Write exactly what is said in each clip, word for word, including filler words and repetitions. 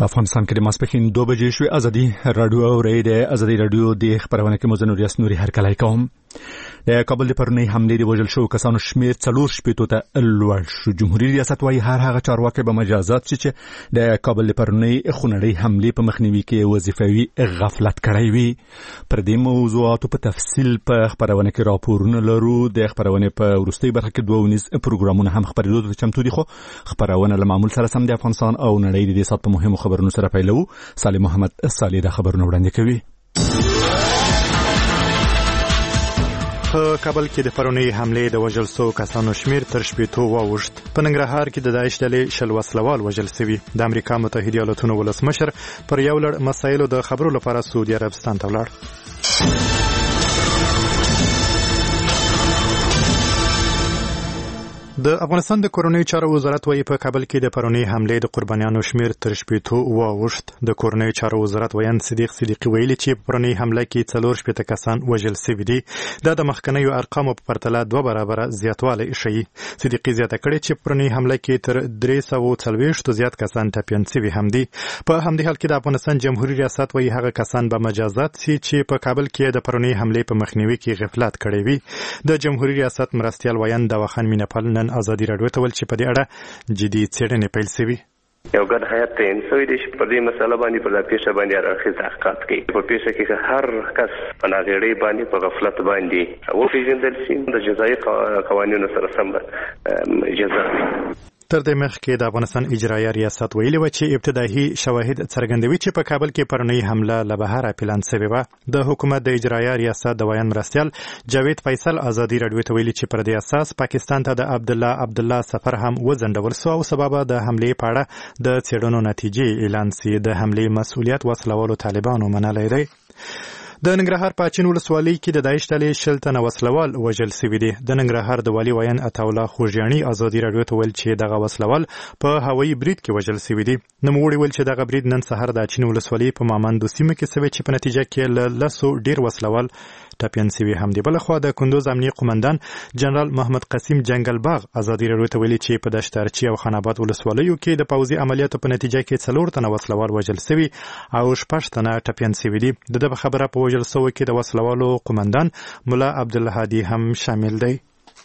په افغانستان کې د ماسپښین دوه بجې شوې. ازادي رادیو اورئ. د ازادي رادیو د خبرونه کې مو زه نوریاس نوري هرکلی کوم. د کابل د پرونی حملې د وژل شوو کسانو شمېر څلور شپېتو ته لوړ شو. جمهوریت ریاست وايي هر هغه چارواکي به مجازات شي چې د کابل د پرونی خونړۍ حملې په مخنیوي کې وظیفوي غفلت کړی وي. پر دې موضوعاتو په تفصیل په خبرونه کې راپورونه لرو. د خبرونه په وروستۍ برخه کې دوه ونیز پروګرامونه هم خبرېدو ته چمتو دي، خو خبرونه له معمول سره سم د افغانستان او نړۍ د دې سات په مهمو خبرونو سره پیلو. سالم محمد صالح د خبرونه وړاندې کوي. په کابل کې د پرونی حملې د وژل شوو کسانو شمېر تر شپېتو واوښت. په ننګرهار کې د داعش ډلې شل وسلوال وژل شوي. د امریکا متحده ایالاتونو ولسمشر پر یو لړ مسایلو د خبرو لپاره سعودي عربستان ته ولاړ. د افغانستان د کورنیو چارو وزارت وايي په کابل کې د پرونی حملې د قربانیانو شمېر تر شپېتو واوښت. د کورنیو چارو وزارت ویان صدیق صدیقي ویلي چې په پرونی حمله کې څلور شپېته کسان وژل شوي دي. دا د مخکنیو ارقامو په پرتله دوه برابره زیاتوالی ښیي. صدیقي زیاته کړې چې په پرونی حمله کې تر درې سوه څلوېښتو زیات کسان ټپیان شوي هم دي. په همدې حال کې د افغانستان جمهوریت ریاست وايي هغه کسان به مجازات شي چې په کابل کې د پرونی حملې په مخنیوي کې غفلت کړی وي. د جمهوریت ریاست مرستیال ویان دواخان مینپال نن ازادي رادیو ته ویل چې په دې اړه جدي څېړنې پیل شوي. یو ګډ هیئت تعین شوی دی چې په دې مسله باندې په پیښه باندې اړخیز تحقیقات کوي. په پیښه کې هر کس په ناغېړۍ باندې په غفلت باندې وپېژندل شي د جزایي قوانینو سره سم جزا وي. تر دې مخکې د افغانستان اجرایه ریاست ویلي و چې ابتدایي شواهد څرګندوي چې په کابل کې پرونی حمله له بهره پلان شوې وه. د حکومت د اجرایه ریاست د ویان مرستیال جاوید فیصل ازادي رادیو ته ویلي چې پر دې اساس پاکستان ته د عبدالله عبدالله سفر هم وځنډول شو او سبب د حملې په اړه د څېړنو نتیجې اعلان شي. د حملې مسؤلیت وسلوالو طالبانو منلی دی. د ننګرهار په اچین ولسوالۍ کې د داعش ډلې شل تنه وسلوال وژل شوي دي. د ننګرهار د والي ویان عطاالله خوږیاڼي ازادي رادیو ته ویل چې دغه وسلوال په هوایي برید کې وژل شوي دي. نوموړي ویل چې دغه برید نن سهار د اچین ولسوالۍ په مامندو سیمه کې شوی چې په نتیجه کې له لسو ډیر وسلوال ټپیان شوي هم دي. بلخوا د کندوز امنیه قومندان جنرال محمد قسیم جنگل باغ ازادي رادیو ته ویلي چې په دشت ارچي او خان آباد ولسوالیو کې د پوځي عملیاتو په نتیجه کې څلور تنه وسلوال وژل شوي او شپږ تنه ټپیان شوي دي. د دغه خبره په وژل شوو کې د وسلوالو قومندان ملا عبدالهادي هم شامل دی.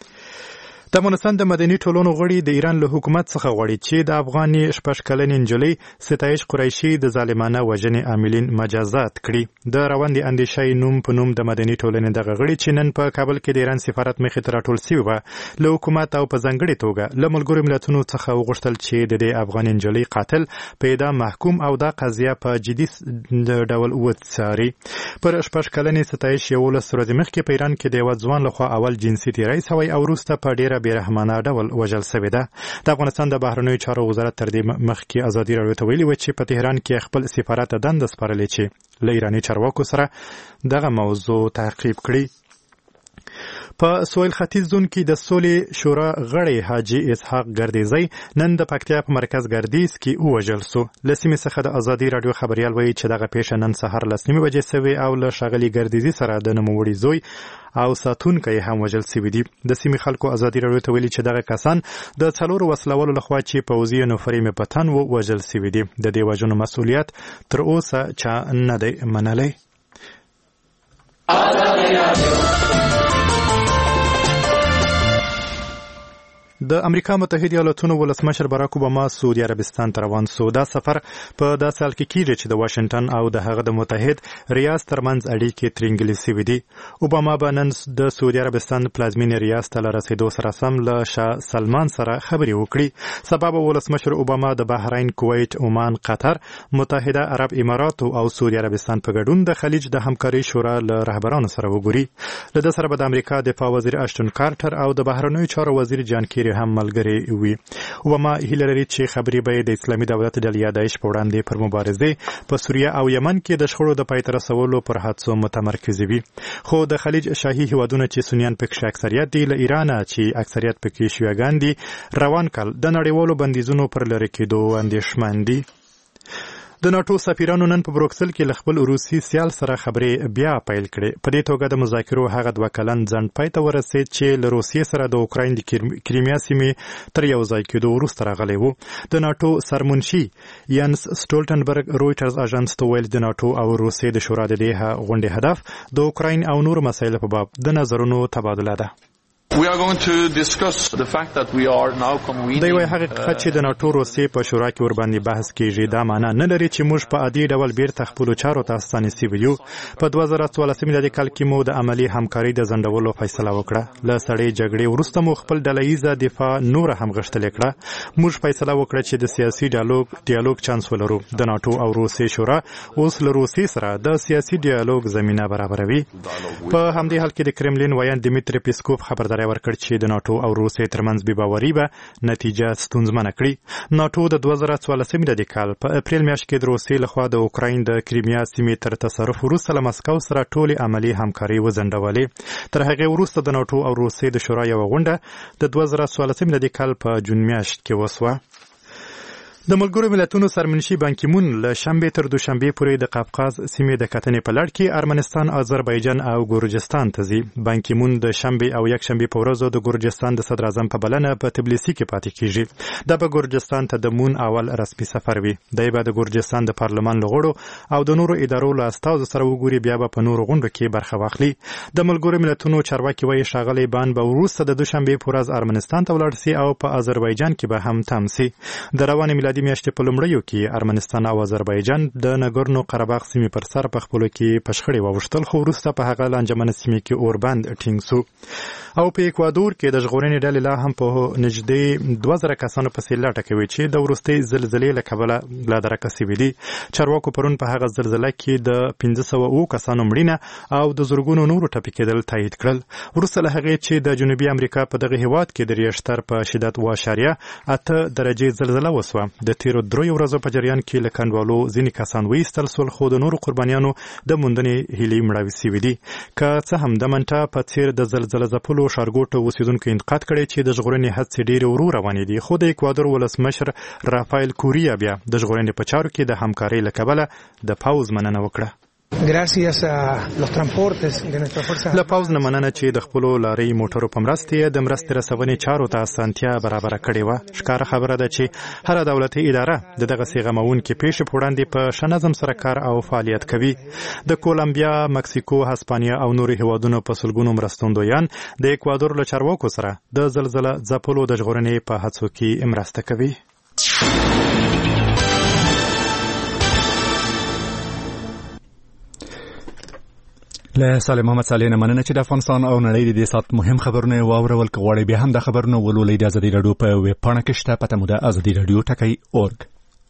د افغانستان د مدني ټولنو غړي د ایران له حکومت څخه غواړي چې د افغاني شپږ کلنې نجلۍ ستایش قریشي د ظالمانه وژنې عاملین مجازات کړي. د روندې اندیشۍ نوم په نوم د مدني ټولنې دغه غړي چې نن په کابل کې د ایران سفارت مخې ته راټول شوي وه له حکومت او په ځانګړې توګه له ملګرو ملتونو څخه وغوښتل چې د دې افغاني نجلۍ قاتل په اعدام محکوم او دا قضیه په جدي ډول وڅاري. پر شپږ کلنې ستایش یولس ورځې مخکې په ایران کې د یوه ځوان لخوا اول جنسي تیری شوی او وروسته په ډېره بېرحمانه ډول وژل شوې ده. د افغانستان د بهرنیو چارو وزارت تر دې مخکې ازادي رادیو ته ویلي و چې په تهران کې خپل سفارت ته دنده سپارلې چې له ایراني چارواکو سره دغه موضوع تعقیب کړي. په سویل ختیځ زون کې د سولې شورا غړی حاجي اسحاق ګردیزی نن د پکتیا په مرکز ګردیز کې ووژل سو. له سیمې څخه د ازادي رادیو خبریال وایي چې دغه پیښه نن سهار لس نیمې بجې شوې او له ښاغلي ګردیزي سره د نوموړي زوی او ساتونکی هم وژل شوي دي. د سیمې خلکو ازادي رادیو ته ویلي چې دغه کسان د څلورو وسلوالو لخوا چې پوځي یونیفورم یې په تن و وژل شوي دي. د دې وژنو مسؤلیت تر اوسه چا نه دی منلی. د امریکا متحده ایالاتونو ولسمشر باراک اوباما سعودي عربستان ته روان سو. دا سفر په داسې حال کې کیږي چې د واشنگټن او د هغه د متحد ریاض ترمنځ اړیکې ترنګلې شوې دي. اوباما به نن د سعودي عربستان پلازمینې ریاض ته له رسېدو سره سم له شاه سلمان سره خبرې وکړي. سبا به ولسمشر اوباما د بحرین، کویت، عمان، قطر، متحده عرب اماراتو او سعودي عربستان په ګډون د خلیج د همکارۍ شورا له رهبرانو سره وګوري. له ده سره به د امریکا دفاع وزیر اشتون کارټر او د بهرنیو چارو وزیر جان کیری هم ملګری وي. اوباما هیله لري چې خبرې به د اسلامي دولت ډلې یا داعش په وړاندې پر مبارزې په سوریه او یمن کې د شخړو د پای ته رسولو پر هڅو متمرکز وي. خو د خلیج شاهي هیوادونه چې سنیان پکې اکثریت دي، له ایرانه چې اکثریت پکې شیعاګان دي، روان کال د نړیوالو بندیزونو پر لرې کېدو اندېښمن دي. د ناتو سفیرانو نن په بروکسل کې ل خپل روسي سیال سره خبرې بیا پیل کړې. په دې توګه د مذاکرو هغه دوه کلن ځنډ پای ته ورسېد چې له روسیې سره د اوکراین د کریمیا سیمې تر یو ځای کېدو وروسته راغلی و. د ناتو سرمنشي یانس سټولټنبرګ رویټرز اژانس ته ویل د ناتو او روسیې د شورا د دې غونډې هدف د اوکراین او نور مسایلو په باب د نظرونو تبادله ده. We are going to discuss the fact that we are now convening. دا یو حقیقت چې د ناتو روسیې په شورا کې ور باندې بحث کیږي. دا معنا نه لري چې موږ په عادي ډول بیرته خپل چارو ته ستانسي ویو. په دوه زره څوارلسم میلادي کال کې مو د عملی همکاري د ځنډولو فیصله وکړه. له سړې جګړې وروسته مو خپل ډلهییزه دفاع نور هم غښتلې کړه. موږ فیصله وکړه چې د سیاسي ډیالوګ ډیالوګ چانس ولرو. د ناتو او روسیې شورا اوس له روسیې سره د سیاسي ډیالوګ زمينه برابروي. په همدې حال کې د کرملین ویان دمیتری پیسکوف خبرداري ورکړ چې د ناتو او روسیې ترمنځ بې باوري به نتیجه ستونزمنه کړي. ناتو د دوه زره څوارلسم میلادي کال په اپریل میاشت کې د روسیې لخوا د اوکراین د کریمیا سیمې تر تصرف وروسته له مسکو سره ټولې عملی همکاري وځنډولې. تر هغې وروسته د ناتو او روسیې د شورا یوه غونډه د دوه زره څوارلسم میلادي کال په جون میاشت کې وسوه. د ملګرو ملتونو سرمنشي بانکیمون له شنبې تر دوشنبې پورې د قفقاز سیمې د کتنې په لړ کې ارمنستان، آذربایجان او ګورجستان ته ځي. بانکیمون د شنبې او یک شنبې په ورځو د ګورجستان د صدر اعظم په بلنه په تبلیسي کې پاتې کیږي. دا به ګورجستان ته د مون اول رسمي سفر وي. دی به د ګورجستان د پارلمان له غړو او د نورو ادارو له استازو سره وګوري. بیا به په نورو غونډو کې برخه واخلي. د ملګرو ملتونو چارواکي وایي ښاغلی بان به وروسته د دوشنبې په ورځ ارمنستان ته ولاړ سي او په آذربایجان کې به هم تم سي. د روانې میلادي میاشتې په لومړیو کې ارمنستان او آذربایجان د نګورنو قرهباغ سیمې پر سر په خپلو کې په شخړې واوښتل، خو وروسته په هغه لانجمنه سیمې کې اوربند ټینګ سو. او په اکوادور کې د ژغورنې ډلې لا هم په نږدې دوه زره کسانو پسې لټه کوي چې د وروستۍ زلزلې له کبله لا درکه سوي دي. چارواکو پرون په هغه زلزله کې د پنځه سوه اووه کسانو مړینه او د زرګونو نورو ټپي کېدل تایید کړل. وروسته له هغې چې د جنوبي امریکا په دغه هیواد کې د ریشتر په شدت اوه اعشاریه اته درجې زلزله وسوه. د تیرو دریو ورځو په جریان کې له کنډوالو ځینې کسان وایستل سول، خو د نورو قربانیانو د موندنې هیلې مړاوې سوي دي. که څه هم د منټا په څیر د زلزله ځپلو ښارګوټو اوسیدونکو انتقاد کړی چې د ژغورنې هڅې ډېرې ورو روانې دي، خو د اکوادور ولسمشر رافایل کوریا بیا د ژغورنې په چارو کې د همکارۍ له کبله د پوځ مننه وکړه. Gracias a los transportes de nuestra fuerza. له پوځ نه مننه چې د خپلو لارۍ موټرو په مرسته د مرستې رسونې چارو ته اسانتیا برابره کړې وه. ښکاره خبره ده چې هره دولتي اداره د دغسې غموونکې پیښې په وړاندې په ښه نظم سره کار او فعالیت کوي. د کولمبیا، مکسیکو، هسپانیا او نورو هیوادونو په سلګونو مرستندویان د اکوادور له چارواکو سره د زلزله ځپلو د ژغورنې په هڅو کې مرسته کوي. له سالم محمد صالح نه مننه چې د افغانستان او نړۍ د دې سات مهم خبرونه واورول. که غواړئ بیا هم د خبرونه ولولئ د ازادي راډیو په ویب پاڼه کې شته، پته مو ده ازادي راډیو ټکی اورګ.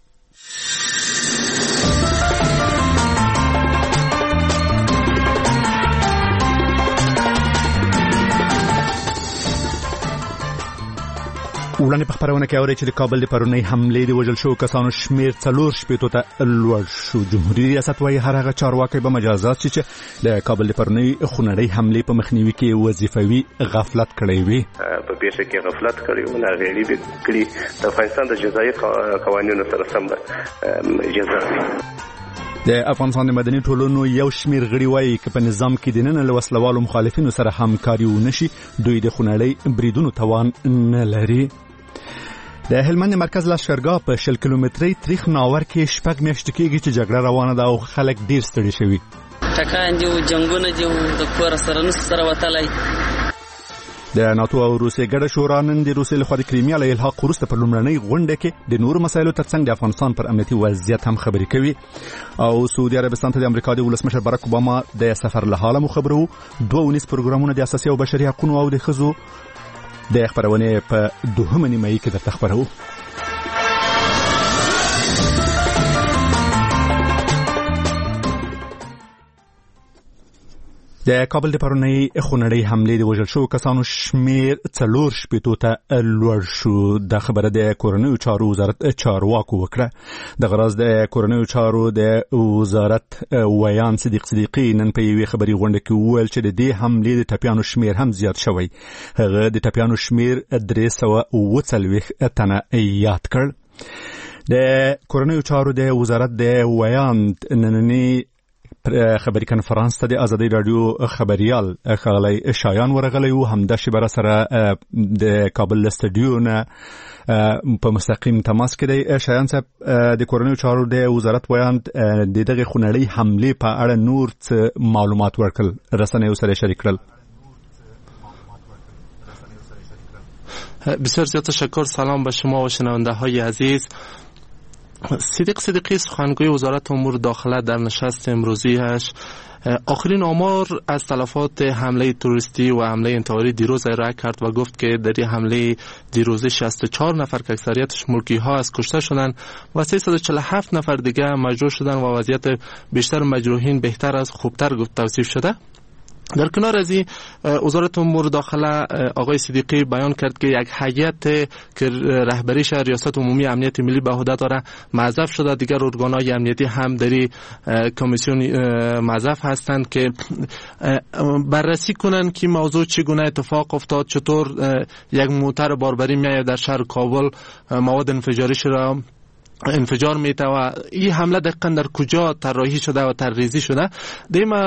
وړاندې په خبرونه کې اورئ چې د کابل د پرونۍ حملې د وژل شوو کسانو شمېر څلور شپېتو ته لوړ شو. جمهوري ریاست وایي هر هغه چارواکی به مجازات شي چې د کابل د پرونۍ خونړۍ حملې په مخنیوي کې وظیفوي غفلت کړی وي. په پیښه کې غفلت کړی و، ناغېړي به کړي. د افغانستان د جزایي قوانینو سره سم جزا. د افغانستان د مدني ټولنو یو شمیر غړي وایي چې په نظام کې د نن له وسلوالو مخالفینو سره همکاري ونشي، دوی د خونړۍ بریدونو توان نه لري. د هلمند مرکز لښکرګاه په شل کیلومترۍ تریخ ناور کې شپږ میاشتې کېږي چې جګړه روانه ده او خلک ډېر ستړي شوي. ټکان دي او جنګونه دي او د کور سره نس سره وتلی. د ناتو او روسیې ګډه شورا نن د روسیې لخوا د کریمیا له الحاق وروسته په لومړنۍ غونډه کې د نورو مسایلو ترڅنګ د افغانستان پر امنیتي وضعیت هم خبرې کوي. او سعودي عربستان ته د امریکا د ولسمشر باراک اوباما د سفر له حاله مخبرو. دوه ونیز پروګرامونه د اساسي او بشري حقوقو او د ښځو د خبرونې په دوهمه نیمایي کې درته خبرو. د کابل د پرونۍ خونړۍ حملې د وژل شوو کسانو شمېر څلور شپېتو ته لوړ شو. د خبره د کورنیو چارو وزارت چارواکو وکړه. د غراز د کورنیو چارو د وزارت ویان صدیق صدیقي نن په یوې خبري غونډه کې وویل چې د دې حملې د ټپیانو شمېر هم زیات شوی. هغه د ټپیانو شمېر درې سوه اووه څلوېښت تنه یاد کړ. د کورنیو چارو د وزارت د ویاند نننی خبري کنفرانس ته د ازادي رادیو خبريال خغلی شایان ورغلی و همدا شبره سره د کابل استودیو نه په مستقیم تماس کې دی. شایان صاحب د کورنیو چارو د وزارت ویاند د دغه خونړۍ حمله په اړه نور څه معلومات ورکړل رسنیو سره شریک کړل؟ بسیار زیاد تشکر. سلام به شما و شنونده های عزیز. صدیق صدیقی سخنگوی وزارت امور داخله در نشست امروزیش آخرین آمار از تلفات حمله توریستی و حمله انتحاری دیروز ارائه کرد و گفت که در این حمله دیروزی شصت و چهار نفر که اکثریتش ملکی ها از کشته شدند و سیصد و چهل و هفت نفر دیگه مجروح شدند و وضعیت بیشتر مجروحین بهتر از خوبتر توصیف شده. در کنار از این وزارت امور داخله آقای صدیقی بیان کرد که یک هیئت که رهبریش ریاست عمومی امنیت ملی به عهده داره معزف شده. دیگر ارگان‌های امنیتی هم در کمیسیون معزف هستند که بررسی کنند که موضوع چگونه اتفاق افتاد، چطور یک موتر باربری میآید در شهر کابل مواد انفجاری را انفجار میته و این حمله دقیقاً در کجا طراحی شده و طرحریزی شده. دیما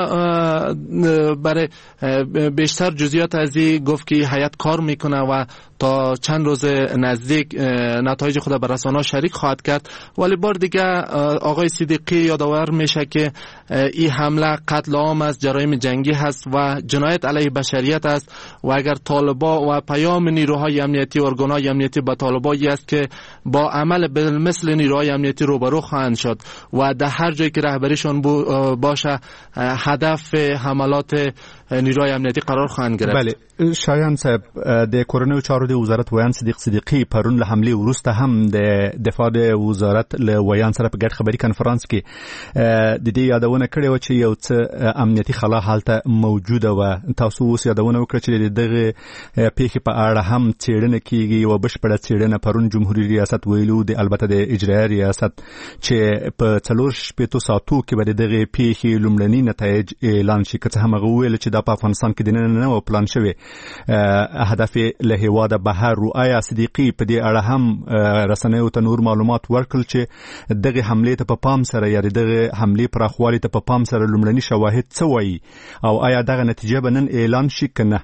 برای بیشتر جزئیات از این گفت که هیئت کار میکنه و تا چند روز نزدیک نتایج خود به رسانه‌ها شریک خواهد کرد. ولی بار دیگه آقای صدیقی یادآور میشه که این حمله قتل عام است، جرایم جنگی هست و جنایت علیه بشریت است و اگر طالبا و پیام نیروهای امنیتی و ارگان‌های امنیتی به طالبایی است که با عمل مثل نیروهای امنیتی روبرو خواهند شد و در هر جایی که رهبریشون باشه هدف حملات نیروهای امنیتی قرار خواهند گرفت. بله شایان صاحب د کورنیو چارو د وزارت ویان صدیق صدیقی پرون له حمله وروسته هم د دفاع د وزارت له ویان سره په ګډ خبري کنفرانس کې د دې یادونه کړې و چې یو څه امنیتي خلا حالت موجوده و. تاسو اوس یادونه وکړه چې دغه پیښې په اړه هم څېړنه کیږي او بشپړه څېړنه پرون جمهوریت ریاست ویلو د البته د اجرایي ریاست چې په څلور شپږ ساعتو کې به دغه پیښې لومړني نتایج اعلان شي. که هم ویل چې دا په افغانستان کې د نن نه و پلان شوی هدف له هیواده بهر رو. آیا صدیقی په دې اړه هم رسنیو ته نور معلومات ورکړل چې دغه حمله ته په پام سره یا دغه حمله پراخوالی ته په پام سره لومړني شواهد څه وایي او آیا دغه نتیجه به نن اعلان شي کنه؟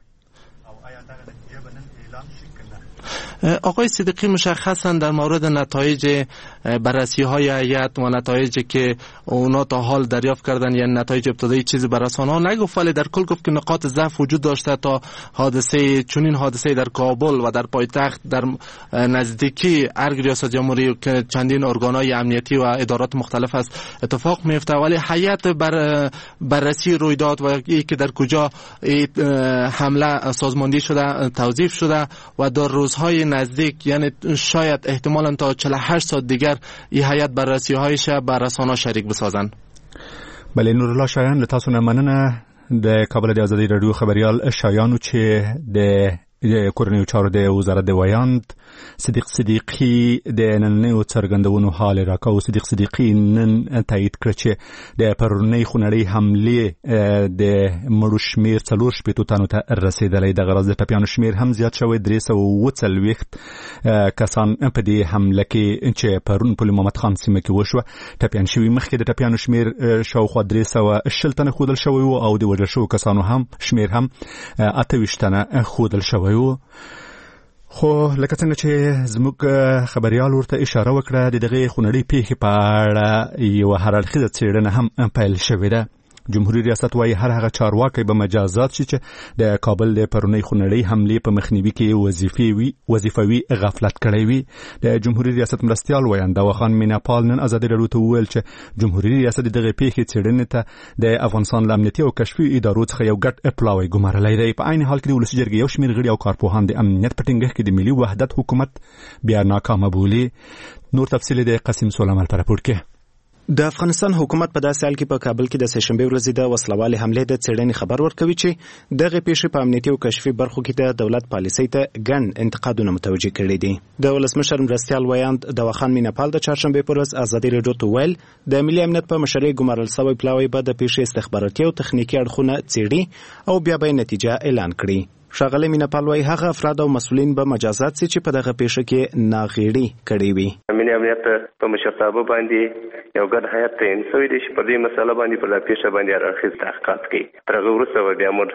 آقای صدیقی مشخصا در مورد نتایج بررسی های هیئت و نتایجی که اونا تا حال دریافت کردن یعنی نتایج ابتدایی چیزی بر رسانه‌ها نگفت، ولی در کل گفت که نقاط ضعف وجود داشته تا حادثه چنین حادثه در کابل و در پایتخت در نزدیکی ارگ ریاست جمهوری که چندین ارگان‌های امنیتی و ادارات مختلف است اتفاق میفته. ولی هیئت بر بررسی رویداد و ای که در کجا حمله سازماندهی شده توضیح شده و در روزهای نزدیک یعنی شاید احتمالاً تا چهل و هشت ساعت دیگر این هیئت بررسی هایش بر رسانه‌ها شریک بسازن. بله نورالله شایان له تاسو نه مننه. د کابل د ازادي رادیو خبريال شایانو چې د کورنیو چارو د وزارت د ویاند صدیق صدیقی د نننیو څرګندونو حال راکاو. صدیق صدیقی نن تایید کړ چې د پرونی خونړۍ حمله د مړو شمیر څلور شپېتو تنو ته رسیدلی. د غرض د ټپیانو شمیر هم زیات شوی درې سوه اووه څلوېښت کسان په دې حمله کې چې پرون په محمد خان سیمه کې وشوه ټپیان شوي. مخکې د ټپیانو شمیر شاوخوا درې سوه شل تنه ښودل شوی و او د وژل شوو کسانو هم شمیر هم اته ویشت تنه ښودل شوی و. خو لکه څنګه چې زموږ خبريال ورته اشاره وکړه د دغه خونړۍ پیښې په اړه یو هراړخیزه څېړنه هم پیل شوې ده. جمهوریت ریاست وايي هر هغه چارواکي به مجازات شي چې د کابل د پرونی خونړۍ حمله په مخنیوي کې وظیفي وي وظیفوي غفلت کړی وي. د جمهوریت ریاست مرستیال ویاند دواخان میناپال نن ازادي رادیو ته وویل چې جمهوریت ریاست دغه پیښې څېړنې ته د افغانستان له امنیتي او کشفي ادارو څخه یو ګډ اپلاوی ګمارلی دی. په عین حال کې د ولسي جرګې یو شمېر غړي او کارپوهان د امنیت په ټینګښت کې د ملي وحدت حکومت بیا ناکامه بولي. نور تفصیل د قاسم سلیمان پر راپور کې. د افغانستان حکومت په داسې حال کې په کابل کې د سهشنبه ورځې د وسلوالې حملې د څېړنې خبر ورکوي چې دغه پیښې په امنیتي او کشفي برخو کې د دولت پالیسۍ ته ګڼ انتقادونه متوجه کړي دي. د ولسمشر مرستیال ویاند دواخان میناپال د چهارشنبې په ورځ ازادي راډیو ته ویل د ملي امنیت په مشرۍ ګمارل شوی پلاوی به د پیښې استخباراتي او تخنیکي اړخونه څېړي او بیا به نتیجه اعلان کړي. ښاغلی میناپال وايي هغه افراد او مسؤلین به مجازات سي چې په دغه پیښه کې ناغېړي کړې وي. امنیت امنیت په مشرتابه باندې یو ګډ هیئت تعین شوی دی چې په دې مسله باندې په دې پیښه باندې هر اړخیز تحقیقات کوي. تر هغه وروسته بیا موږ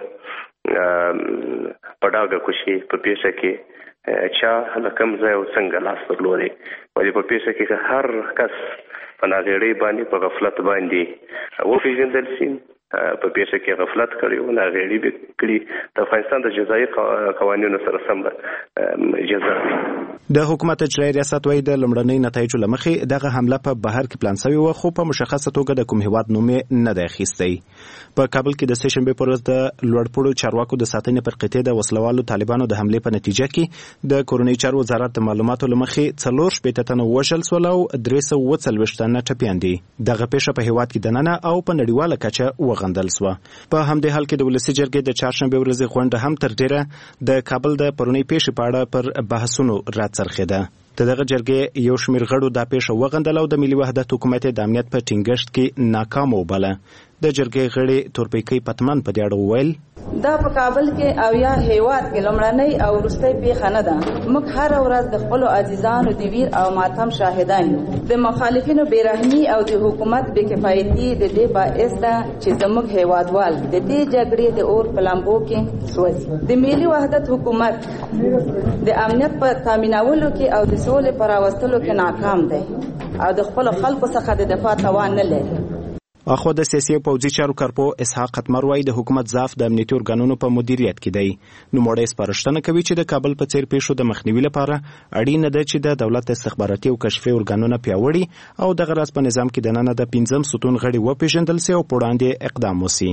په ډاګه کوشي په پیښه کې چا لکم ځای او څنګه لاس درلودي ولې په پیښه کې هر کس په ناغېړۍ باندې په غفلت باندې وپېژندل شي په پیښه کې غفلت کړی او ناغېړي کړي د افغانستان د جزایي قوانینو سره سم جزا. د حکومت اجرایي ریاست وايي د لومړنۍ نتایجو له مخې دغه حمله په بهر کې پلان شوې وه خو په مشخصه توګه د کوم هیواد نوم نه دی اخیستی. په کابل کې د سه شنبې په ورځ د لوړپوړو چارواکو د ساتنې پر قطعې د وسلوالو طالبانو د حملې په نتیجه کې د کورنۍ چارو وزارت د معلوماتو له مخې څلور شپېته تنه وژل شول او درې سوه اووه څلوېښت تنه ټپیان دي. دغه پیښه په هیواد کې دننه او په نړیواله کچه وغندل شوه. په همدې حال کې د ولسي جرګې د چهارشنبې ورځې غونډه هم تر ډیره د کابل د پرونۍ پیښې په اړه پر بحثونو راڅرخېده. د دغه جرګې یو شمېر غړو دا پیښه وغندله او د ملي وحدت حکومت د امنیت په ټینګښت کې ناکام وبله. د جرګې غړي تورپیکۍ پتمن په دې اړه وویل دا په کابل کې او یا هیواد کې لومړنۍ او وروستۍ پیښه نه ده. موږ هر ورځ د خپلو عزیزانو د ویر او ماتم شاهدان یو. د مخالفینو بیرحمي او د حکومت بې کفایتي د دې باعث ده چې زموږ هیوادوال د دې جګړې د اور په لمبو کې سوځي. د ملي وحدت حکومت د امنیت په تامینولو کې او د سولې په راوستلو کې ناکام دی او د خپلو خلکو څخه د دفاع توان نه لري. اخو د سیاسي او پوځي چارو کارپو اسحاق قتمر وايي د حکومت ضعف د امنیتي ارګانونو په مدیریت کې دی. نوموړی سپارښتنه کوي چې د کابل په څیر پیښو د مخنیوي لپاره اړینه ده چې د دولت استخباراتي او کشفي ارګانونه پیاوړي او دغه راز په نظام کې دننه د پنځم ستون غړي وپېژندل سي او په وړاندې اقدام وسي.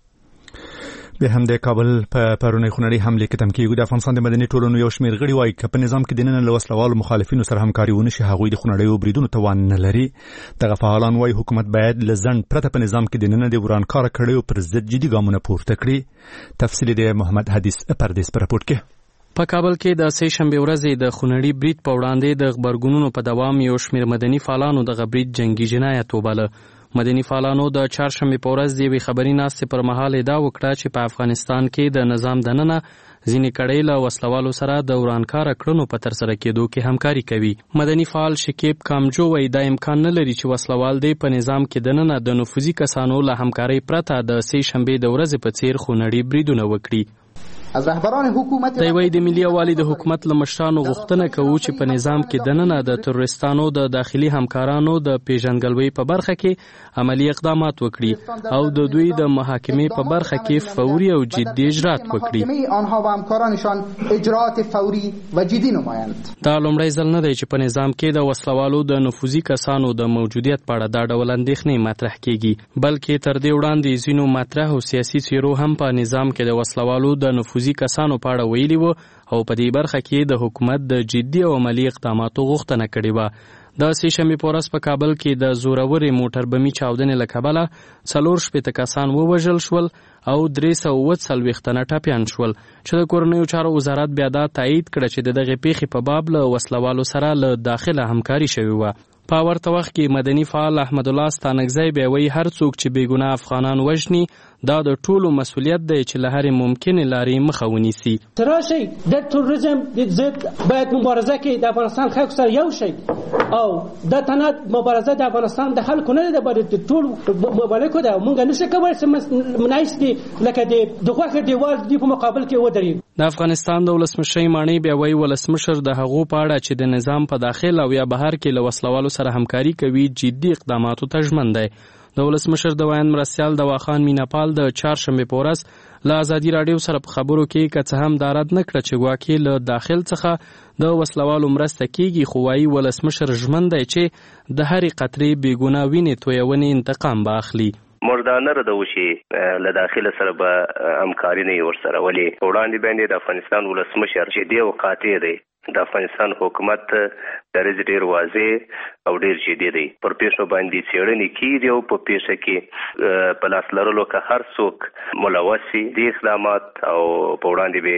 به هم د کابل په پرونی خونړۍ حمله کې تمکیږي. د افغانستان د مدني ټولنو یو شمېر غړي وایي چې په نظام کې دننه له وسلوالو مخالفینو سره همکاري ونه شي هغوی د خونړیو بریدونو توان نه لري. دغه فعالان وایي حکومت باید له ځنډ پرته په نظام کې دننه د ورانکاره کړیو پر ضد جدي ګامونه پورته کړي. تفصیل د محمد حدیث پردیس پر راپورټ کې. په کابل کې د سه شنبې ورځې د خونړي برید په وړاندې د غبرګونونو په دوام یو شمېر مدني فعالانو د برید جنگي جنایت وباله. مدني فعالانو د چهارشنبې په ورځ د یوې خبري ناستې پر مهال ادعا وکړه چې په افغانستان کې د نظام دننه ځینې کړۍ له وسلوالو سره د ورانکاره کړنو په ترسره کېدو کې همکاري کوي. مدني فعال شکیب کامجو وایي دا امکان نه لري چې وسلوال دی په نظام کې دننه د نفوذي کسانو له همکارۍ پرته د سه شنبې د ورځې په څیر خونړي بریدونه وکړي. از رهبران حکومت دی وایي د ملي یووالي د حکومت له مشرانو غوښتنه کوو چې په نظام کې دننه د تروریستانو د داخلي همکارانو د پیژنګلوۍ په برخه کې عملی اقدامات وکړي او د دوی د محاکمې په برخه کې فوري او جدي اجرات وکړي. آنها و همکارانشان اجرات فوري و جدي نمایند. دا لومړی ځل نه دی چې په نظام کې د وسلوالو د نفوذي کسانو د موجودیت په اړه دا ډول اندېښنې مطرح کیږي بلکې تر دې وړاندې ځینو مطرح او سیاسي څیرو هم په نظام کې د وسلوالو د نفوذي کسانو په اړه ویلي وو او په دې برخه کې د حکومت د جدي او عملی اقداماتو غوښتنه کړې وه. د سه شنبې په ورځ په کابل کې د زورورې موټر بمي چاودنې له کبله څلور شپېته کسان ووژل شول او درې سوه اووه څلوېښت تنه ټپیان شول چې د کورنیو چارو وزارت بیا دا تایید کړه چې د دغې پیښې په باب له وسلوالو سره له داخله همکاري شوې وه. په ورته وخت کې مدني فعال احمد الله ستانکزی بیا وایي هر څوک چې بېګناه افغانان وژني دا د ټولو مسؤلیت دی چې له هرې ممکنې لارې مخه ونیسي. راشئ د تروریزم ضد باید مبارزه کې د افغانستان خلکو سره یو شئ او د تنه مبارزه د افغانستان د خلکو نه ده بلکې د ټولو ممالکو ده. موږ نشو کولی چې منایستي لکه د غوښې دیوال دې په مقابل کې ودرېږو. د افغانستان د ولسمشرۍ ماڼۍ بیا وایي ولسمشر د هغو په اړه چې د نظام په داخل او یا بهر کې له وسلوالو سره همکاري کوي جدي اقداماتو ته ژمن دی. د ولسمشر د ویاند مرستیال دواخان میناپال د چهارشنبې په ورځ له ازادي راډیو سره په خبرو کې که څه هم دا رد نه کړه چې ګواکې له داخل څخه د وسلوالو مرسته کیږي خو وایي ولسمشر ژمن دی چې د هرې قطرې بېګناه وینې تویونې انتقام به اخلي. موږ دا نه ردوو چې له داخله سره به همکاري نه وي ورسره ولې په وړاندې باندې د افغانستان ولسمشر جدي او قاطع دی. د افغانستان حکومت دریځ ډیر واضح او ډیر جدي دی. پر پیښو باندې څېړنې کیږي او په پیښه کې په لاس لرلو که هر څوک ملوث وي د اقدامات او په وړاندې به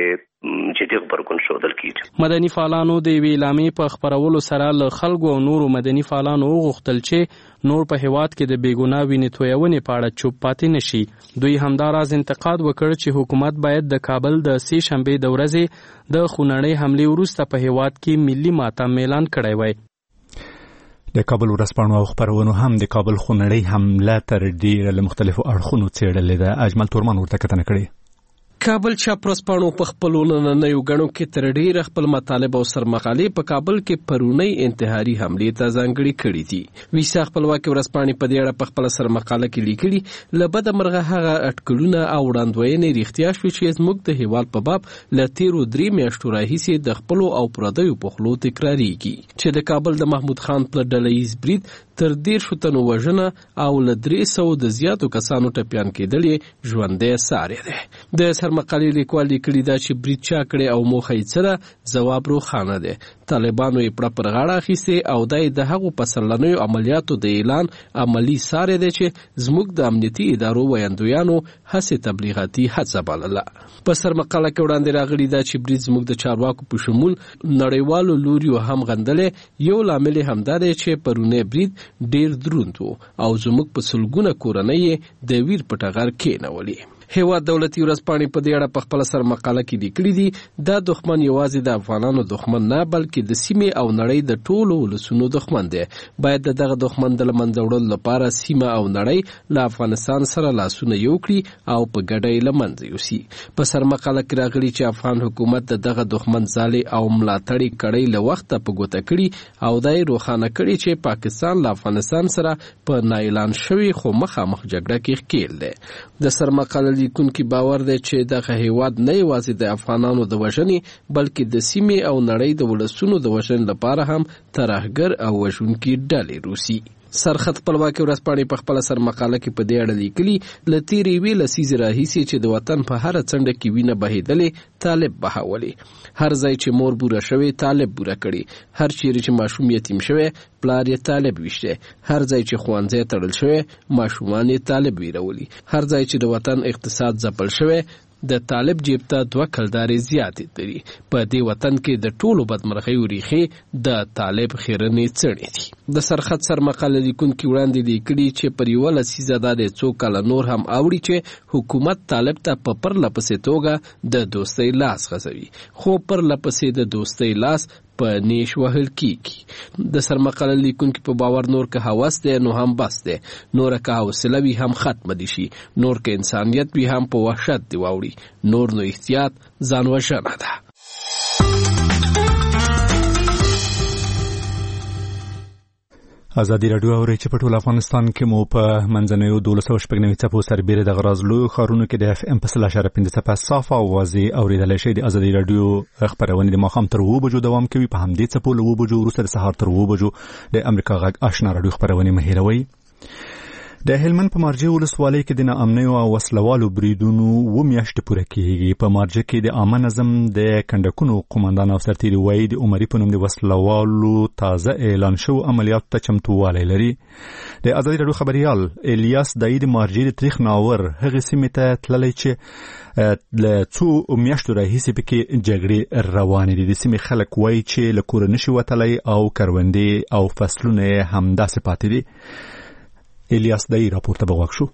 جدي غبرګون ښودل کیږي. مدني فعالانو د یوې اعلامیې په خپرولو سره له خلکو او نورو مدني فعالانو وغوښتل چې نور په هیواد کې د بېګناه وینې تویونې په اړه چوپ پاتې نشي. دوی همداراز انتقاد وکړ چې حکومت باید د کابل د سې شنبې د ورځې د خونړۍ حملې وروسته په هیواد کې ملي ماتم اعلان کړی وای. د کابل ورځپاڼو او خپرونو هم د کابل خونړۍ حمله تر ډیره له مختلفو اړخونو څېړلې ده. اجمل تورمان ورته کتنه کړې. کابل چاپ ورځپاڼو په خپلو نننیو ګڼو کې تر ډیره خپل مطالب او سرمقالې په کابل کې پرونی انتحاري حملې ته ځانګړې کړې دي. ویسا خپلواکي ورځپاڼې په دې اړه په خپله سرمقاله کې لیکلي له بده مرغه هغه اټکلونه او وړاندوینې رښتیا شوې چې زموږ د هیواد په باب له تیرو درې میاشتو راهیسې د خپلو او پردیو په خولو تکراریږي چې د کابل د محمود خان په ډله ییز برید تر دېرشو تنو وژنه او له درې سوو د زیاتو کسانو ټپیان کېدل یې ژوندی ساری دی. د سرمقالې لیکوال لیکلي ده چې برید چا کړی او موخه یې څه ده؟ ځواب روښانه دی. طالبانو یې پړه پر غاړه اخیستې او دا یې د هغو په سرلنیو عملیاتو د اعلان عملي ساری دی چې زموږ د امنیتي ادارو ویاندویانو هسې تبلیغاتي هڅه بلله. په سرمقاله کې وړاندې راغلي ده چې برید زموږ د چارواکو په شمول نړیوالو لوریو هم غندلې. یو لامل یې همدا دی چې پرونی برید ډیر دروند و او زموږ په سلګونه کورنۍ د ویر په ټغر کېنولې. هیواد دولتي ورځپاڼې په دې اړه په خپله سرمقاله کې لیکلي دي دا دښمن یوازې د افغانانو دښمن نه بلکې د سیمې او نړۍ د ټولو ولسونو دښمن دی. باید د دغه دښمن د له منځه وړلو لپاره سیمه او نړۍ له افغانستان سره لاسونه یو کړي او په ګډه یې له منځه یوسي. په سرمقاله کې راغلي چې افغان حکومت د دغه دښمن ځالې او ملاتړې کړۍ له وخته په ګوته کړي او دا یې روښانه کړي چې پاکستان له افغانستان سره په نااعلان شوي خو مخامخ جګړه کې ښکېل دی. د سرمقاله لیکونکي باور دی چې دغه هیواد نه یوازې د افغانانو د وژنې بلکې د سیمې او نړۍ د ولسونو د وژنې لپاره هم ترهګر او وژونکي ډلې روسي. سرخط خپلواکي ورځپاڼې په خپله سرمقاله کې په دې اړه لیکلي له تېرې یوې لسیزې راهیسې چې د وطن په هره څنډه کې وینه بهېدلې طالب بهولې. هر ځای چې مور بوره شوې طالب بوره کړي. هر چیرې چې ماشوم یتیم شوی پلار یې طالب ویشتی. هر ځای چې ښوونځی تړل شوی ماشومان یې طالب ویرولي. هر ځای چې د وطن اقتصاد ځپل شوی د طالب جیب ته دوه کلدارې زیاتې لري. په دې وطن کې د ټولو بدمرغیو ریښې د طالب خیرنې څڼې دي. د سرخط سرمقاله لیکونکي وړاندې لیکلي چې پر یوه لسیزه دا د څو کاله نور هم اوړي چې حکومت طالب ته په پرله پسې توګه د دوستۍ لاس غځوي، خو پرله پسې د دوستۍ لاس په نیش وهل کیږي. د سرمقاله لیکونکي په باور نور که هوس دی نو هم بس دی، نور که حوصله وي هم ختمه دي شي، نور که انسانیت وي هم په وحشت دی واوړي، نور نو احتیاط ځان وژنه ده. ازادي راډیو اوري چې په ټول افغانستان کې مو په منځنیو دولس سوه شپږ نوي څپو سربیره د غراز لویو ښارونو کې د اف ام په سل اشاره پنځه څپه صافه اوازې اورېدلی شئ. د ازادي راډیو خپرونې د ماښام تر اووه بجو دوام کوي. په همدې څپو له اووه بجو وروسته د سهار تر اووه بجو د امریکا غږ آشنا راډیو خپرونې مه هېروئ. د هلمند په مارجې ولسوالۍ کې د ناامنیو او وسلوالو بریدونو اووه میاشتې پوره کېږي. په مارجې کې د عامه نظم د کنډکونو قمندان او سرتیري وایي د عمري په نوم د وسلوالو تازه اعلان شوو عملیاتو ته چمتووالی لري. د ازادي راډیو خبریال الیاس دایي د مارجې د تریخ ناور هغې سیمې ته تللی چې له څو میاشتو راهیسې پکې جګړې روانې دي. د سیمې خلک وایي چې له کوره نشي وتلی او کروندې او فصلونه یې همداسې پاتې دي. الیاس دایي راپورته به غوږ شو.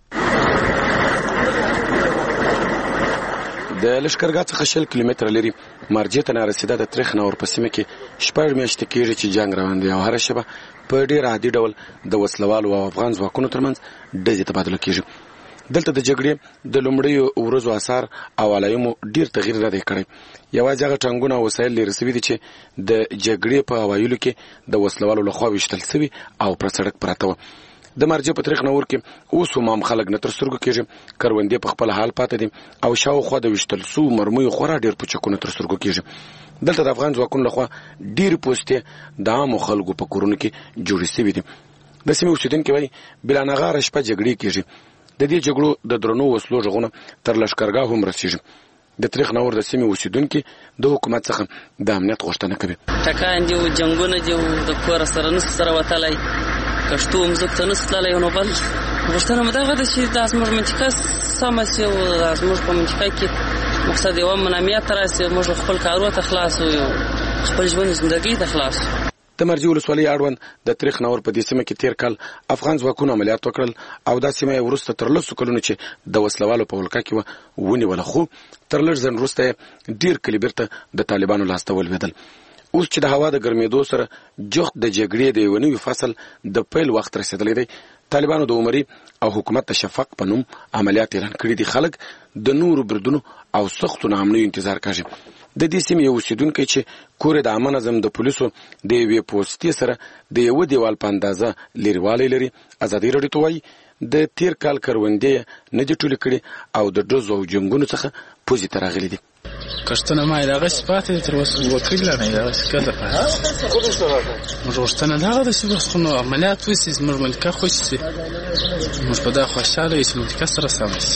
د لښکرګاه څخه شل کیلومتره لرې مارجې ته نارسېده د تریخ ناور په سیمه کې شپږ میاشتې کېږي چې جنګ روان دی او هره شپه په ډېر عادي ډول د وسلوالو او افغان ځواکونو ترمنځ ډزې تبادله کېږي. دلته د جګړې د لومړیو ورځو اثار او علایمو ډېر تغییر نه دی کړی. یوازې هغه ټانګونه او وسایل لرې سوي دي چې د جګړې په اوایلو کې د وسلوالو لخوا ویشتل سوي او پر سړک پراته وه. د مارجې په تاریخ نور کې اوس هم هم خلک نه تر سترګو کېږي، کروندې په خپل حال پاته دي او شاوخوا د ویشتل سوو مرمیو خورا ډېر پوچکونه تر سترګو کېږي. دلته د افغان ځواکونو لخوا ډېرې پوستې د عامو خلکو په کورونو کې جوړې سوي دي. د سیمې اوسېدونکي وایي بلانغاره شپه جګړې کېږي. د دې جګړو د درنو وسلو غږونه تر لښکرګاه هم رسېږي. د تاریخ نور د سیمې اوسېدونکي د حکومت څخه د امنیت غوښتنه کوي. ټکان دي او جنګونه دي او د کور سره نس سره وتلی کشتو مزک ته نس تللی نو بل غوښتنه مو دغه ده چې دا زموږ منطقه سمه شي او زموږ په منطقه کې مقصد یو من امنیت راسي موږ خپل کارونه ته خلاص یو خپل ژوند زندګي ته خلاص. د مرجي ولسوالۍ اړوند د تاریخ نور په دې سیمه کې تیر کال افغان ځواکونو عملیات وکړل او دا سیمه وروسته تر لسو کلونو چې د وسلوالو په ولکه کې ونیوله، خو تر لږ ځنډ وروسته ډیر کلي بیرته د طالبانو لاسته ولوېدل. اوس چې د هوا د ګرمېدو سره جخت د جګړې د یو نوي فصل د پیل وخت رسېدلی دی، طالبانو د عمري او حکومت د شفق په نوم عملیات اعلان کړي دي. خلک د نورو بریدونو او سختو ناامنیو انتظار کوي. د دې سیمې یو اوسېدونکی چې کور د عامه نظم د پولیسو د یوې پوستې سره د یوه دیوال په اندازه لرېوالی لري، ازادي راډیو ته وایي د تیر کال کروندې نه دي ټولې کړي او د ډزو او جنګونو څخه پوزې ته راغلي دي. کښتونه ما یې دغسې پاتې دي تر اوسه وکړي لا نه یې دغسې ګرده پاتې موږ غوښتنه دغه ده چې بس خو نو عملیات وشي، زموږ ملکه خوشي شي، موږ په دا خوشحاله یو چې ملکه سره سمه شي،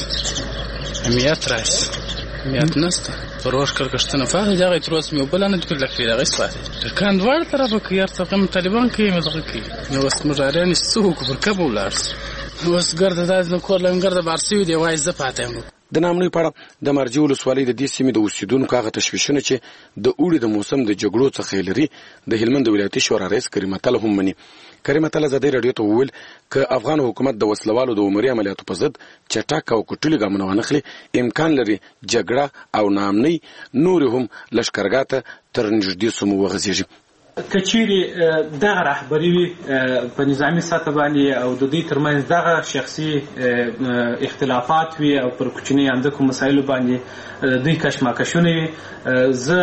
امنیت راشي. امنیت نشته پر ورکړ کښتونه پاتې دي، هغه یې تر اوسه مې یو بله نه دي کړي لکه دغسې پاتې دي. ټرکان دواړه طرفه کوي، هر طرفه مې طالبان کوي مې دغه کوي. نو اوس موږ اریان چې څه وکړو، پر کب ولاړ شو. اوس ګرده دا زموږ کور له ګرده بار شوي دی، وایي زه پاتې یم. د ناامنۍ په اړه د مرجي ولسوالۍ د دې سیمې د اوسېدونکو هغه تشویشونه چې د اوړي د موسم د جګړو څخه یې لري د هلمند د ولایتي شورا رئیس کریم اتل هم مني. کریم اتل ازادي راډیو ته وویل که افغان حکومت د وسلوالو د عمري عملیاتو په ضد چټک او کوټلي ګامونه وانخلي، امکان لري جګړه او ناامنۍ نورې هم لښکرګاه ته تر نږدې سیمو وغځېږي. که چیرې دغه رهبري وي په نظامي سطح باندې او د دوی ترمنځ دغه شخصي اختلافات وي او پر کوچني اندکو مسایلو باندې دوی کشمکشونه وي، زه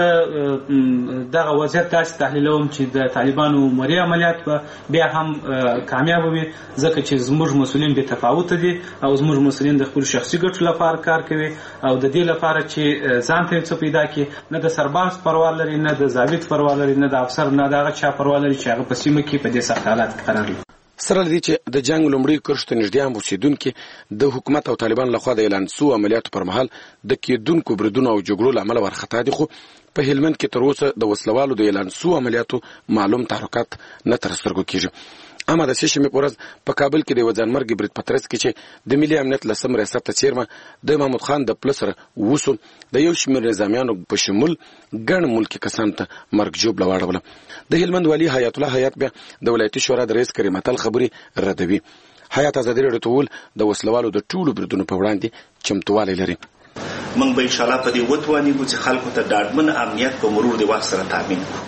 دغه وضعیت داسې تحلیلوم چې د طالبانو عمري عملیات به بیا هم کامیابه وي، ځکه چې زموږ مسؤلین بې تفاوته دي او زموږ مسؤلین د خپلو شخصي ګټو لپاره کار کوي او د دې لپاره چې ځان ته یو څه پیدا کړي، نه د سرباز پروا لري، نه د ضابط پروا لري، نه د افسر، نه د هغه چا پروا لري چې هغه په سیمه کې په دې سخت حالات کې قرار وي. سره له دې چې د جنګ لومړي کرښو ته نږدې هم اوسېدونکي د حکومت او طالبان لخوا د اعلان سوو عملیاتو پر مهال د کېدونکو بریدونو او جګړو له امله وارخطا دي، خو په هلمند کې تر اوسه د وسلوالو د اعلان سوو عملیاتو معلوم تحرکات نه تر سترګو کېږي. اما د سې شنبې په ورځ په کابل کې د یوه ځانمرګي برید په ترڅ کې چې د ملي امنیت لسم ریاست ته څیرمه د محمود خان د پله سره وسو د یو شمېر نظامیانو په شمول ګڼ ملکي کسانو ته مرګ ژوبله واړوله. د هلمند والي حیات الله حیات بیا د ولایتي شورا د رئیس کریم اتل خبرې ردوي. حیات ازادي راډیو ته وویل د وسلوالو د ټولو بریدونو په وړاندې چمتووالی لري. موږ به انشاءالله په دې وتوانیږو چې خلکو ته ډاډمن امنیت په مرور د وخت سره تامین کړو.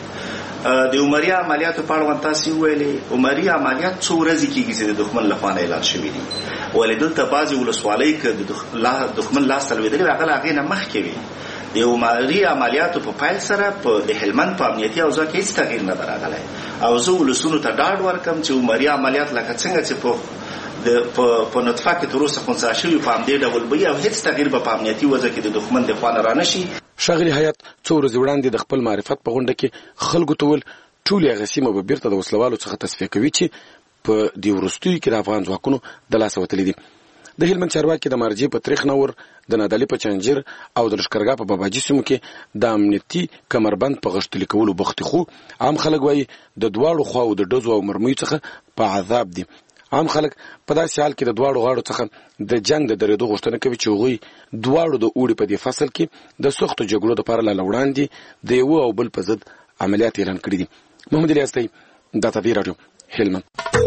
د عمري عملیاتو په اړه تاسو ویلي عمري عملیات څو ورځې کېږي چې د دښمن لخوا اعلان شوي دي، ولې دلته بعضې ولسوالۍ که د دښمن لاس ته لوېدلې وي هغه له هغې نه مخکې وي. د عمري عملیاتو په پیل سره په د هلمند په امنیتي اوضاع کې هېڅ تغییر نه ده راغلی او زه ولسونو ته ډاډ ورکړم چې عمري عملیات لکه څنګه چې په د په نطفه کې تر اوسه خنثی شوي په همدې ډول به وي او هېڅ تغییر به په امنیتي وضع کې د دښمن د خوا نه رانشي. ښاغلي حیات څو ورځې وړاندې د خپل معرفت په غونډه کې خلکو ته وویل ټولې هغه سیمه به بیرته د وسلوالو څخه تصفیه کوي چې په دې وروستیو کې د افغان ځواکونو د لاسه وتلي دي. د هلمند چارواکي د مرجې په تریخ نور، د نادعلي په چنجر او د لښکرګاه په باباجي سیمو کې د امنیتي کمربند په غښتلي کولو بوخت دي، خو عام خلک وایي د دواړو خواو د ډزو او مرمیو څخه په عذاب دي. عام خلک په داسې حال کې د دواړو غاړو څخه د جنگ د درېدو غوښتنه کوي چې هغوی دواړو د اوړي په دې فصل کې د سختو جګړو دپاره له وړاندې د یوه او بل په ضد عملیات اعلان کړي دي. محمد الیاستی، د ازادي راډیو، هلمند.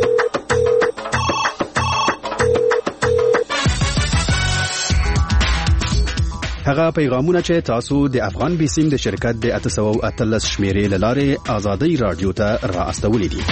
هغه پیغامونه چې تاسو د افغان بیسیم د شرکت د اته سوه او اتلس شمیرې له لارې ازادي راډیو ته را استولې دي.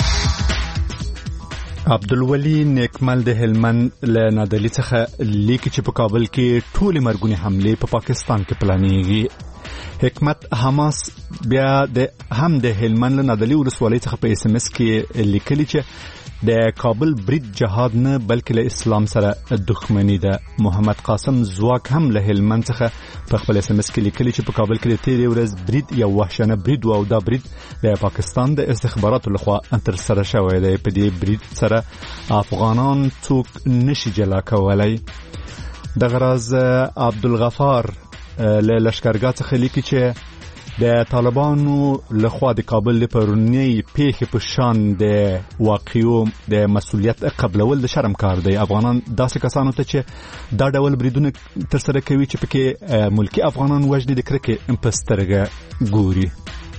عبدالولي نیکمل د هلمند له نادعلي څخه لیکي چې په کابل کې ټولې مرګونې حملې په پاکستان کې پلانېږي. حکمت حماس بیا د هم د هلمند له نادعلي ولسوالۍ څخه په اس ام اس کې لیکلي چې د کابل برید جهاد نه بلکې له اسلام سره دښمني ده. محمد قاسم زواک هم له هلمند څخه په خپل اس ام اس کې لیکلي چې په کابل کې د تیرې ورځ برید یو وحشیانه برید او دا برید د پاکستان د استخباراتو لخوا ترسره شوی دی. په دې برید سره افغانان څوک نشي جلا کولی. دغه راز عبدالغفار له لښکرګاه څخه لیکي چې د طالبانو لخوا د کابل د پرونی پیښې په شان د واقعو د مسولیت قبلول د شرم کار دی. افغانان داسې کسانو ته چې دا ډول بریدونه ترسره کوي چې پکې ملکی افغانان وجدي د کرکې په سترګه ګوري.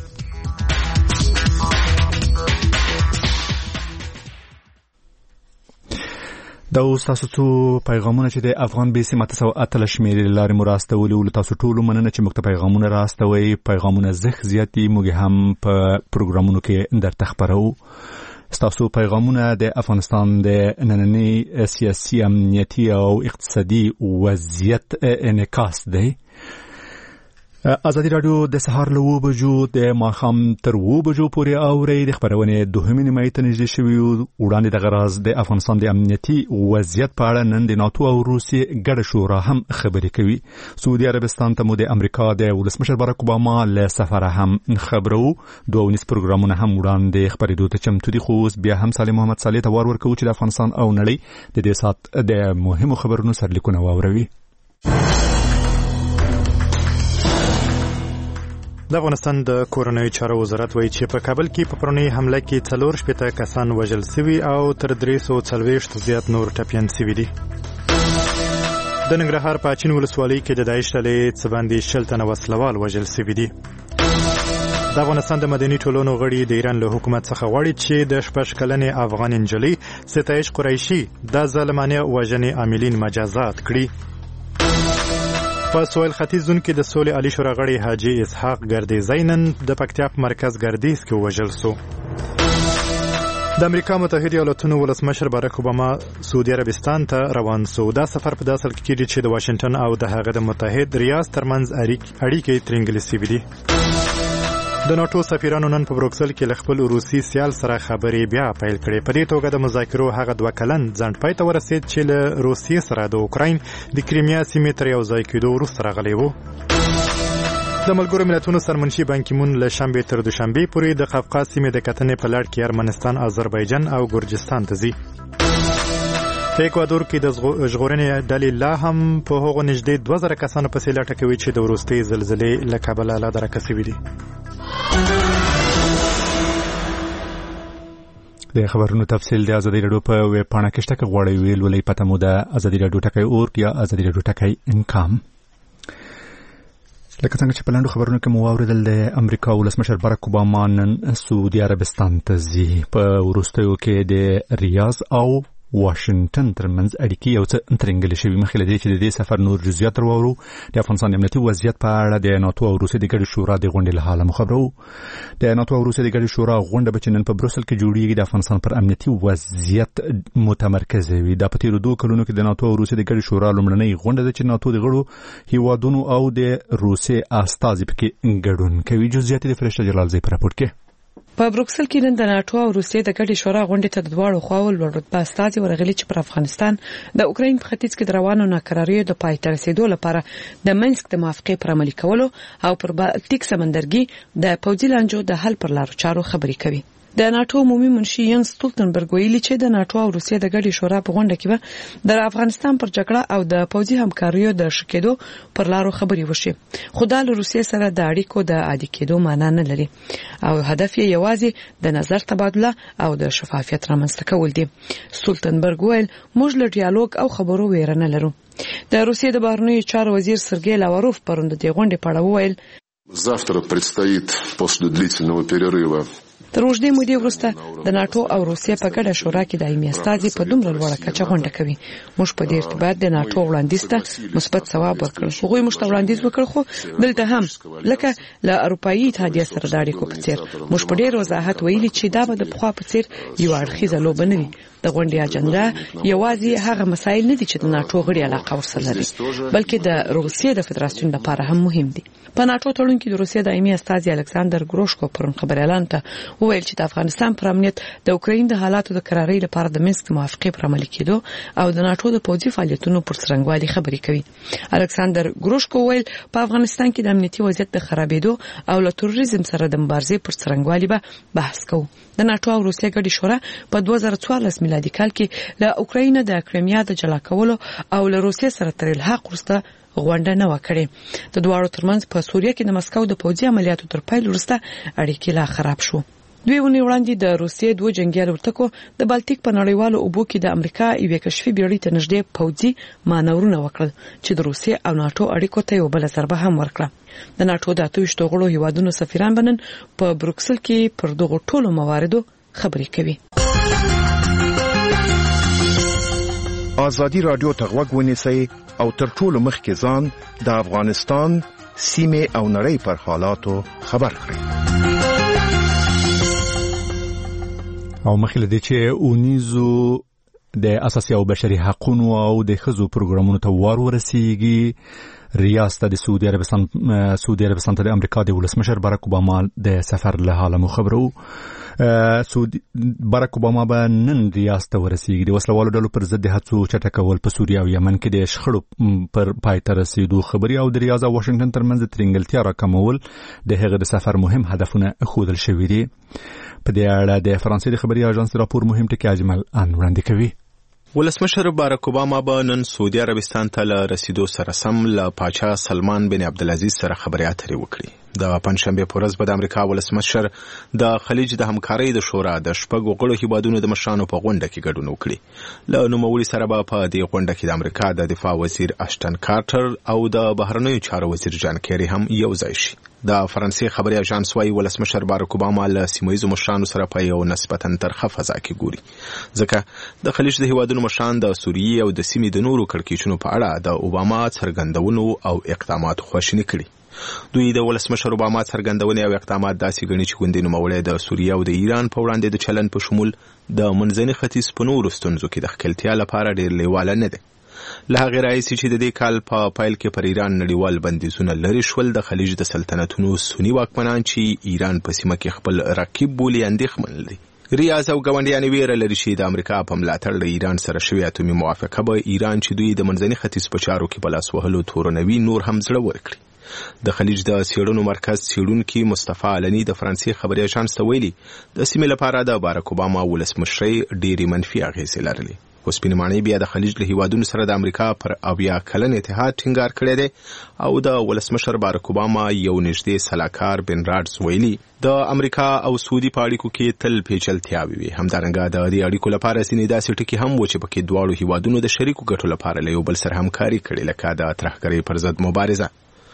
دا اوس تاسو څو پیغامونه چې د افغان بیسي ماته سو اتل شمیرې لارې مو راستولي ول. تاسو ټول مننه چې موږ ته پیغامونه راستوي. پیغامونه زخ زیاتی موږ هم په پروګرامونو کې درته خبرو. تاسو پیغامونه د افغانستان د نننی سیاسي امنیتي او اقتصادي وضعیت انعکاس دی. ازادي رادیو د سهار له اوه بجو د ماښام تر اوه بجو پورې اوري. د خبرونې دوهمې نیمایي ته نږدې شوي وړاندې دغه راز د افغانستان د امنیتي وضعیت په اړه نن د ناتو او روسیې ګډه شورا هم خبرې کوي. سعودي عربستان ته مو د امریکا د ولسمشر باراک اوباما له سفره هم خبرو. دوه ونیز پروګرامونه هم وړاندې خبرېدو ته چمتو دي. خو بیا هم صالح محمد صالح ته وار ورکوو چې د افغانستان او نړۍ د دې سات د مهمو خبرونو سرلیکونه واوروي. د افغانستان د کورنۍ چارو وزارت وایي چې په کابل کې په پرونی حمله کې څلور شپېته کسان وژل شوي او تر درې سوه څلوېښت زیات نور ټپیان شوي دي. د ننګرهار په اچین ولسوالۍ کې د داعش ډلې څه باندې شل تنه وسلوال وژل شوي دي. د افغانستان د مدني ټولنو غړي د ایران له حکومت څخه غواړي چې د شپږ کلنې افغان نجلۍ ستایش قریشي د ظالمانه وژنې عاملین مجازات کړي. په سویل ختیځ زون کې د سولې عالی شورا غړي حاجی اسحاق ګردیزی نن د پکتیا په مرکز ګردیز کې وژل شو. د امریکا متحده ایالاتونو ولسمشر باراک اوباما سعودي عربستان ته روان شو. دا سفر په داسې کې دی چې د واشنگټن او د هغه د متحد ریاض ترمنځ اړیکې ترنګلې شوې دي. د ناتو سفیرانو نن په بروکسل کې له خپل روسي سیال سره خبرې بیا پیل کړې. په دې توګه د مذاکرو هغه دوه کلن ځنډ پای ته ورسید چې له روسیې سره د اوکراین د کریمیا سیمې تر یو ځای کېدو وروسته راغلی و. د ملګرو ملتونو سرمنشي بان کی مون له شنبې تر دوشنبې پورې د قفقاز سیمې د کتنې په لړ کې ارمنستان، آذربایجان او ګرجستان ته ځي. په اکوادور کې د ژغورنې ډلې لا هم په هغو نږدې دوه زره کسانو پسې لټه کوي چې د وروستۍ زلزلې له کبله لا درکه شوي دي. د خبرونو تفصیل د ازادي رادیو په ویب پاڼه کې شته. که غواړئ ویل ولې پته مو د ازادي رادیو ټکی اورګ یا ازادي رادیو ټکی انکام. لکه څنګه چې په لاندو خبرونو کې مو واورېدل د امریکا ولسمشر باراک اوباما نن سعودي عربستان ته ځي. په وروستیو کې د ریاض او واشنگټن ترمنځ اړیکې یو څه ترنګلې شوي. مخکې له دې چې د دې سفر نور جزئیات راوړو د افغانستان د امنیتي وضعیت په اړه د ناتو او روسیې د ګډې شورا د غونډې له حاله مو خبرو. د ناتو او روسیې د ګډې شورا غونډه به چې نن په بروسل کې جوړیږي د افغانستان پر امنیتي وضعیت متمرکز وي. دا په تیرو دوه کلونو کې د ناتو او روسیې د ګډې شورا لومړنۍ غونډه ده چې ناتو د غړو هیوادونو او د روسیې استازي پکې ګډون کوي. جزئیات د فرشته جلال زی په راپور کې. په بروکسل کې نن د ناتو او روسیې د ګډې شورا غونډې ته د دواړو خواوو لوړ رتبه استازي ورغلي چې پر افغانستان د اوکراین په ختیځ کې د روانو ناکراریو د پای ته رسیدو لپاره د منسک د موافقې پر عملي کولو او پر بالټیک سمندرګي د پوځي لانجو د حل پر لارو چارو خبرې کوي. د ناتو عمومي منشي ینس ستولتنبرګ ویلي چې د ناتو او روسیې د ګډې شورا په غونډه کې به د افغانستان پر جګړه او د پوځي همکاریو د شکېدو پر لارو خبرې وشي. خو دا له روسیې سره د اړیکو د عادي کېدو معنا نه لري او هدف یې یوازې د نظر تبادله او د شفافیت رامنځته کول دي. ستولتنبرګ ویل موږ له ډیالوګ او خبرو ویره نه لرو. د روسیې د بهرنیو چارو وزیر سرګی لاوروف پرون د دې غونډې په اړه وویل завтра предстоит после длительного перерыва تر اوږدې مودې وروسته د ناتو او روسیې په ګډه شورا کې دایمي استازي په دومره لوړه کچه غونډه کوي. موږ په دې ارتباط د ناتو وړاندیز ته مثبت ځواب ورکړ. هغوی موږ ته وړاندیز وکړ خو دلته هم لکه له اروپایي اتحادیې سره د اړیکو په څیر موږ په ډېر وضاحت ویلي چې دا به د پخوا په څیر یو اړخیزه لوبه نه وي. د غونډې اجنډا یوازې هغه مسایل نه دي چې د ناتو غړي علاقه ورسره لري بلکې د روسیې د فدراسیون لپاره هم مهم دي. په ناتو تړون کې د روسیې دایمي استازي الکساندر ګروشکو پرون خبريالان ته وویل چې د افغانستان پر امنیت د اوکراین د حالاتو د قرارۍ لپاره د منسک موافقې پر عملي کېدو او د ناتو د پوځي فعالیتونو پر څرنګوالي خبرې کوي. الکساندر ګروشکو ویل په افغانستان کې د امنیتي وضعیت د خرابېدو او له تروریزم سره د مبارزې پر څرنګوالي به بحث کوو. د ناتو او روسیې ګډې شورا په دوه زره څوارلس میلادي کال کې له اوکراین د کریمیا د جلا کولو او له روسیې سره تر الحاق وروسته غونډه نه وکړي. د دواړو ترمنځ په سوریه کې د مسکو د پوځي عملیاتو تر پیل وروسته اړیکې لا خراب شو. دوی ونی وړاندې د روسیې دوه جنگي الوتکو د بالټیک په نړیوالو اوبو کې د امریکا یوې کشفي بیړۍ ته نږدې پوځي مانورونه وکړل چې د روسیې او ناتو اړیکو ته یو بل ضربه هم ورکړه. د ناتو د اته ویشت غړو هیوادونو سفیران بنن په بروکسل کې پر دغه ټولو مواردو خبرې کوي. ازادي رادیو ته غوږ ونیسئ او تر ټولو مخکې ځان د افغانستان سیمې او نړۍ پر حالاتو خبر کړئ. او مخکې لدې چې اونیزو د اساسي او بشري حقوقو او د ښځو پروګرامونو ته وار ورسیږي، ریاست د سعودي عربستان سعودي عربستان ته د امریکا د ولسمشر باراک اوباما د سفر له حاله مو خبرو. سعودي باراک اوباما به نن ریاست ته ورسیږي. د وسلوالو ډلو پر ضد د هڅو چټکول په سوریه او یمن کې د شخړو پر پای ته رسیدو خبري او د ریاض او واشنگټن ترمنځ د ترنګلتیا راکمول د هغه د سفر مهم هدفونه ښودل شوي دي. په دې اړه د فرانسې د خبري اژانس راپور مهم ټکی اجمل ان وړاندې کوي. ولسمشر باراک اوباما به نن سعودي عربستان ته له رسیدو سره سم له پاچا سلمان بن عبدالعزیز سره خبرې اترې وکړي. د پنځشنبه په ورځ به د امریکا ولسمشر د خلیج د همکارۍ د شورا د شپږو غړو هیوادونو د مشرانو په غونډه کې ګډون وکړي. له نوموړي سره به په دې غونډه کې د امریکا د دفاع وزیر اشټن کارټر او د بهرنیو چارو وزیر جان کیری هم یو ځای شي. د فرانسې خبري اژانس وايي ولسمشر باراک اوباما له سیمه‌ییزو مشرانو سره په یو نسبتاً ترخه فضا کې ګوري، ځکه د خلیج د هیوادونو مشران د سوریې او د سیمې د نورو کړکېچونو په اړه د اوباما څرګندونو او اقداماتو خواشیني کړي. دوی د ولسمشر اوباما څرګندونې او اقدامات داسې ګڼي چې ګوندې نوموړی د سوریې او د ایران په وړاندې د چلن په شمول د منځني ختیځ په نورو ستونزو کې د ښکیلتیا لپاره ډېر لیواله نه دی. له هغې راهیسې چې د دې کال په پیل کې پر ایران نړیوال بندیزونه لرې شول، د خلیج د سلطنتونو سني واکمنان چې ایران په سیمه کې خپل رقیب بولي اندېښمن دي. ریاض او ګاونډیان ویره لري چې د امریکا په ملاتړ له ایران سره شوې اتومي موافقه به ایران چې دوی د منځني ختیځ په چارو کې په لاس وهلو تورنوي نور هم زړه ورکړي. د خلیج د څېړنو مرکز څېړونکي مصطفی علني د فرانسې خبري اژانس ته ویلي د سیمې لپاره د باراک اوباما ولسمشرۍ ډېرې منفي اغېزې لرلې. خو سپینې ماڼۍ بیا د خلیج له هیوادونو سره د امریکا پر اویا کلن اتحاد ټینګار کړی دی او د ولسمشر باراک اوباما یو نږدې سلاکار بن راډز ویلي د امریکا او سعودي په اړیکو کې تل پیچلتیاوې وي. همدارنګه د دې اړیکو لپاره ځینې داسې ټکي هم و چې پکې دواړو هیوادونو د شریکو ګټو لپاره له یو بل سره همکاري کړې، لکه د ترهګرۍ پر ضد مبارزه.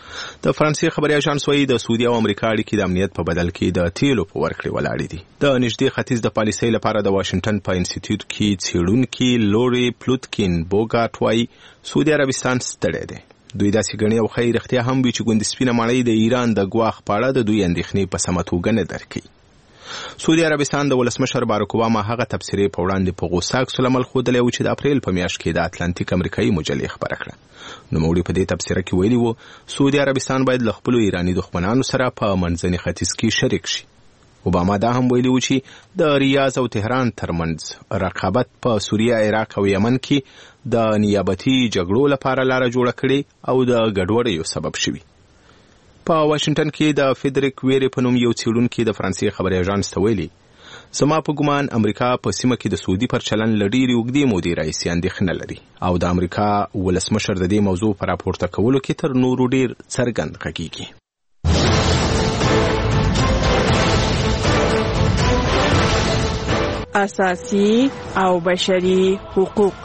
د فرانسې خبري اژانس وايي د سعودي او امریکا اړیکې د امنیت په بدل کې د تیلو په ورکړې ولاړې دي. د نږدې ختیځ د پالیسۍ لپاره د واشنگټن په انسټیټیوټ کې څېړونکي لوري پلوتکین بوګارټ وايي سعودي عربستان ستړی دی. دوی داسې ګڼي او ښایي رښتیا هم وي چې ګوندې سپینه ماڼۍ د ایران د ګواښ په اړه د دوی اندېښنې په سمه توګه نه درک کوي. سعودي عربستان د ولسمشر باراک اوباما هغه تبصرې په وړاندې په غوسه عکس العمل ښودلی و چې د اپریل په میاشت کې د اتلانتیک امریکایي مجلې خپره کړه. نوموړي په دې تبصره کې ویلي و سعودي عربستان باید له خپلو ایراني دښمنانو سره په منځني ختیځ کې شریک شي. اوباما دا هم ویلي و چې د ریاض او تهران ترمنځ رقابت په سوریه، عراق او یمن کې د نیابتي جګړو لپاره لاره جوړه کړې او د ګډوډیو سبب شوي. په واشنگټن کې د فیدریک ویری په نوم یو څېړونکي د فرانسې خبري اژانس ته ویلي زما په ګمان امریکا په سیمه کې د سعودي پر چلن له ډېرې اوږدې مودې راهیسې اندېښنه لري او د امریکا ولسمشر د دې موضوع په راپورته کولو کې تر نورو ډېر څرګند غږیږي. اساسي او بشري حقوق.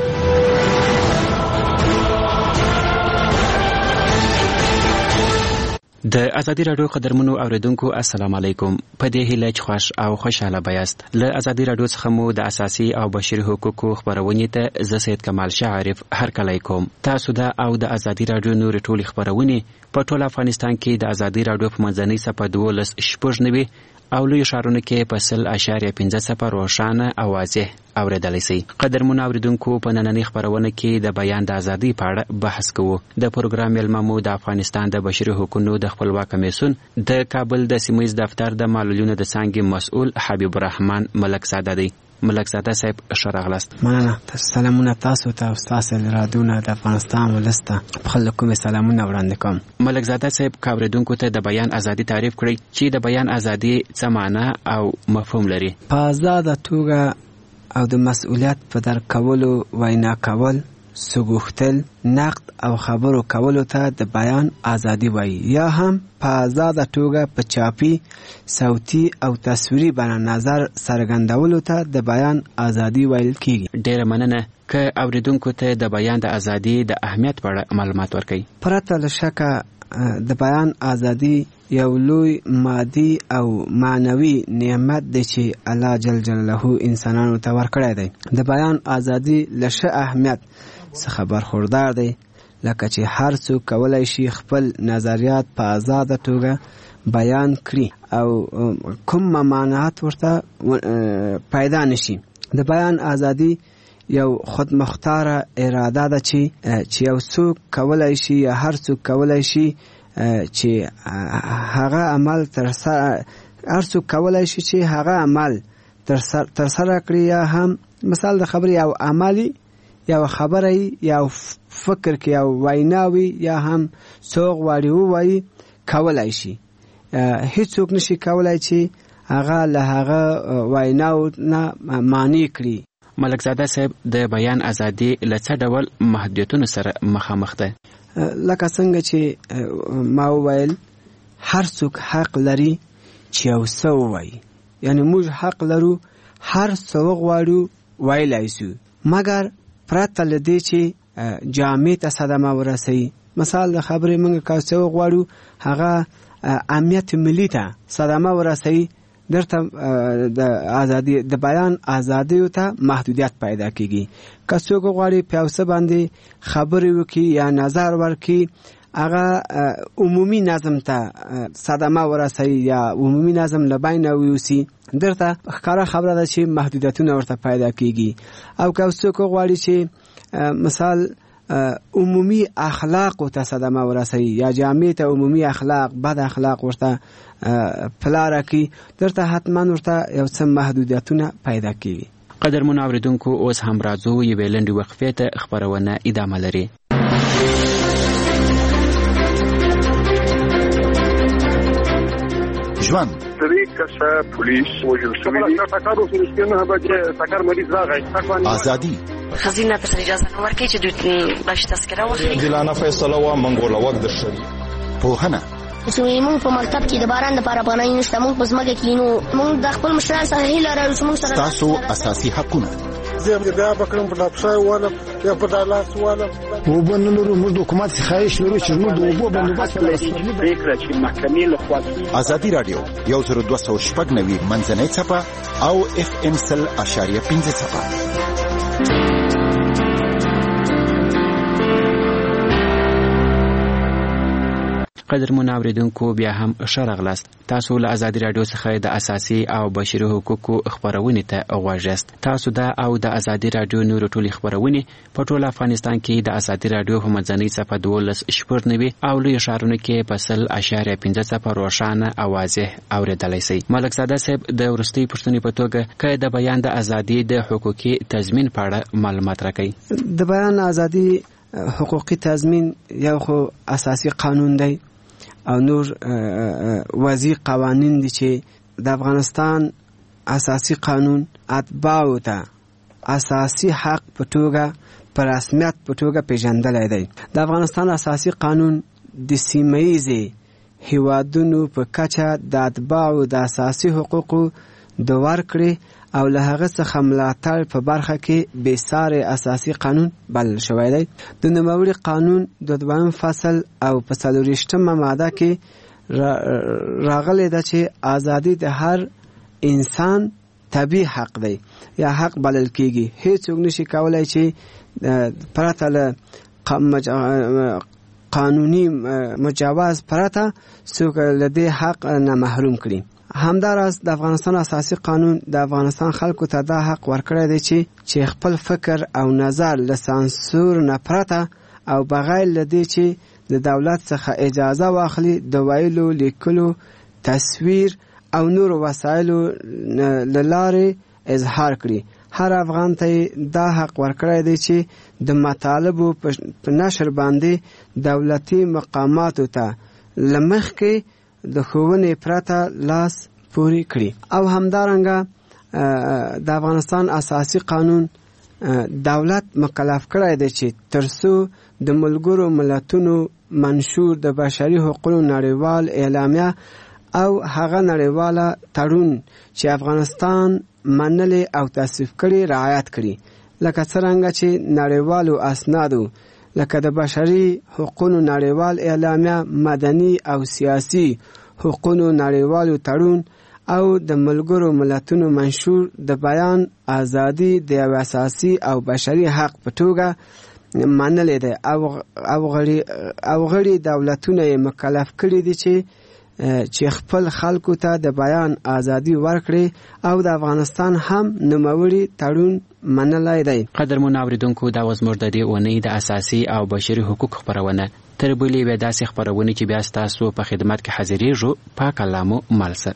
د ازادي رادیو قدرمنو اوریدونکو السلام علیکم. په دې هیله چې خوش او خوشاله بایاست. له ازادي رادیو څخه مو د اساسي او بشري حقوقو خبرونه ته زه سید کمال شاه عارف هرکلی کوم. تاسو دا او د ازادي رادیو نور ټولې خبرونه په ټول افغانستان کې د ازادي رادیو په منځنۍ صفحه دولس شپږ نوي او لوی ښارونو کې په سل اشاریه پنځه صفر روښانه او واضح اوریدلی شئ. قدرمنو اوریدونکو په نننۍ خبرونه کې د بیان د ازادۍ په اړه بحث کوو. د پروګرام میلمه مو د افغانستان د بشري حقوقو د خپلواک کمیسیون د کابل د سیمه ییز دفتر د معلولینو د څانګې مسؤل حبیب الرحمن ملک زاده دی. ملک زاده صاحب ښه راغلاست. مننه. سلامونه تاسو ته او ستاسو رادیو د افغانستان ولسته په خلکو مې سلامونه وړاندې کوم. ملک زاده صاحب اوریدونکو ته د بیان ازادي تعریف کړئ چې د بیان ازادي څه معنی او مفهوم لري. په آزاده توګه او د مسؤلیت په درک کولو وینا کول سګوختل نقد او خبرو کولو ته د بیان ازادي وایي یا هم په آزاده توګه په چاپي صوتي او تصویري بڼه نظر څرګندولو ته د بیان ازادي ویل کیږي. ډیره مننه که اوریدونکو ته د بیان د ازادي د اهمیت په اړه معلومات ورکړي. پرته له شکه د بیان ازادي یو لوی مادي او معنوي نعمت دی چې الله جل جلاله انسانانو ته ورکړی دی. د بیان ازادي له ښه اهمیت څخه برخوردار دی لکه چې هر څوک کولی شي خپل نظریات په آزاده توګه بیان کړي او کوم ممانعت ورته پیدا نشي. د بیان ازادي یو خودمختاره اراده ده چې چې یو څوک کولی شي یا هر څوک کولی شي چې هغه عمل تر سره هر څوک کولی شي چې هغه عمل تر سره کړي یا هم مثال د خبرې او عملی یا خبره یا فکر کې او ویناوي یا هم څوک واړی وایي کولی شي. هیڅوک نشي کولی چې هغه له هغه ویناو نه معنی کړي. ملکزاده صاحب د بیان ازادي له څه ډول محدودیتونو سره مخامخ ده؟ لکه څنګه چې ما وویل هر څوک حق لري چې یو څه ووایي، یعنی موږ حق لرو هر څه وغواړو ویلی شو مګر پرته له دې چې جامع ته صدمه ورسوي. مثال د خبرې موږ که څه وغواړو هغه امنیت ملي ته صدمه ورسوي، درته د ازادي د بیان ازادي ته محدودیت پیدا کیږي. که څوک غواړي په اوسه باندې خبرې وکړي یا نظر ورکړي هغه عمومي نظم ته صدمه ورسوي یا عمومي نظم له بینه ویوسي، درته ښکاره خبره ده چې محدودیتونه ورته پیدا کیږي. او که څوک غواړي چې مثال عمومي اخلاق ته صدمه ورسوي یا جامع ته عمومي اخلاق بد اخلاق ورته پلاره کی، درته حتما ورته یو څه محدودیتونه پیدا کیږي. قدرمن اوریدونکو اوس هم راځو یوې لنډې وقفې ته، خبرونه ادامه لري. ژوند درې کسه پولیس وژل شوي دي. ټکر وشو چې نه بچي ټکر مریض راغی. ازادي خزینه ته اجازه نه ورکړي چې دوی باش تذکره واخلي. دلانه فیصله وا منګوله وخت درشل. پوهنه زموږ په مکتب کې د باران لپاره پناه نشته، موږ په ځمکه کې نو موږ د خپل مشران سره هیله لرو چې موږ سره تاسو اساسي حقونه زه بیا بکرم په ډاکټر والا یا په دالاس والا وبنلو موږ د حکومت خواهش لرو چې موږ د وبو بندوبست لرو. پریکړه چې محکمې له خوا ازادي رادیو یو زر دوه سوه شپږ نوي منځنۍ څپه او اف ام سل اشاریه پنځه څپه. قدرمن اوریدونکو بیا هم ښه راغلاست. تاسو له ازادي رادیو څخه د اساسي او بشري حقوقو خبرونه ته غوږ یاست. تاسو دا او د ازادي رادیو نور ټولې خبرونه په ټول افغانستان کې د ازادي رادیو په منځنۍ صفحه دولس شپږ نوي او لوی ښارونو کې په سل اشاریه پنځه صفحه روښانه او واضح اوریدلای شئ. ملکزاده صاحب د وروستۍ پوښتنې په توګه که د بیان د ازادي د حقوقي تضمین په اړه معلومات راکړئ. د بیان ازادي حقوقي تضمین یو خو اساسي قانون دی او نور وضعي قوانین دي چې د افغانستان اساسي قانون اتباعو ته اساسي حق په توګه په رسمیت په توګه پیژندلی دی. د افغانستان اساسي قانون د سیمه‌ییزې هیوادونو په کچه د اتباعو د اساسي حقوقو د ورکړې او له هغه څخه ملاتړ په برخه کې بېسارې اساسي قانون بلل شوی دی. د نوموړي قانون د دویم فصل او په څلورویشتمه ماده کې راغلی ده چې ازادي د هر انسان طبیعي حق دی یا حق بلل کیږي. هیڅوک نشي کولی چې پرته له قانوني مجوز پرته څوک له دې حق نه محروم کړي. همداراز د افغانستان اساسي قانون د افغانستان خلکو ته دا حق ورکړی دی چې چې خپل فکر او نظر له سانسور نه پرته او بغیر له دې چې د دولت څخه اجازه واخلي د ویلو، لیکلو، تصویر او نور وسایلو له لارې اظهار کړي. هر افغان ته دا حق ورکړی دی چې د مطالبو په نشر باندې دولتي مقاماتو ته له مخکې د ښوونې پرته لاس پورې کړي. او همدارنګه د افغانستان اساسي قانون دولت مکلف کړی دی چې ترڅو د ملګرو ملتونو منشور د بشري حقوقو نړیوال اعلامیه او هغه نړیواله تړون چې افغانستان منلې او تصویب کړي رعایت کړي، لکه څرنګه چې نړیوالو اسنادو لکه د بشري حقوقو نړیوال اعلامیه، مدني او سیاسي حقوقو نړیوالو تړون او د ملګرو ملتونو منشور د بیان ازادي د یو اساسي او بشري حق په توګه منلې ده او غړي او غړي دولتونه یې مکلف کړي دي چې چې خپل خلکو ته د بیان ازادي ورکړي او د افغانستان هم نوموړي تړون منلای دی. قدرمن اوریدونکو، دا وز موږ د دې اونۍ د اساسي او بشري حقوق خبرونه تر بلې به داسې خبرونه چې بیا ستاسو په خدمت کې حاضرېږو. پاک الله مو مالسه.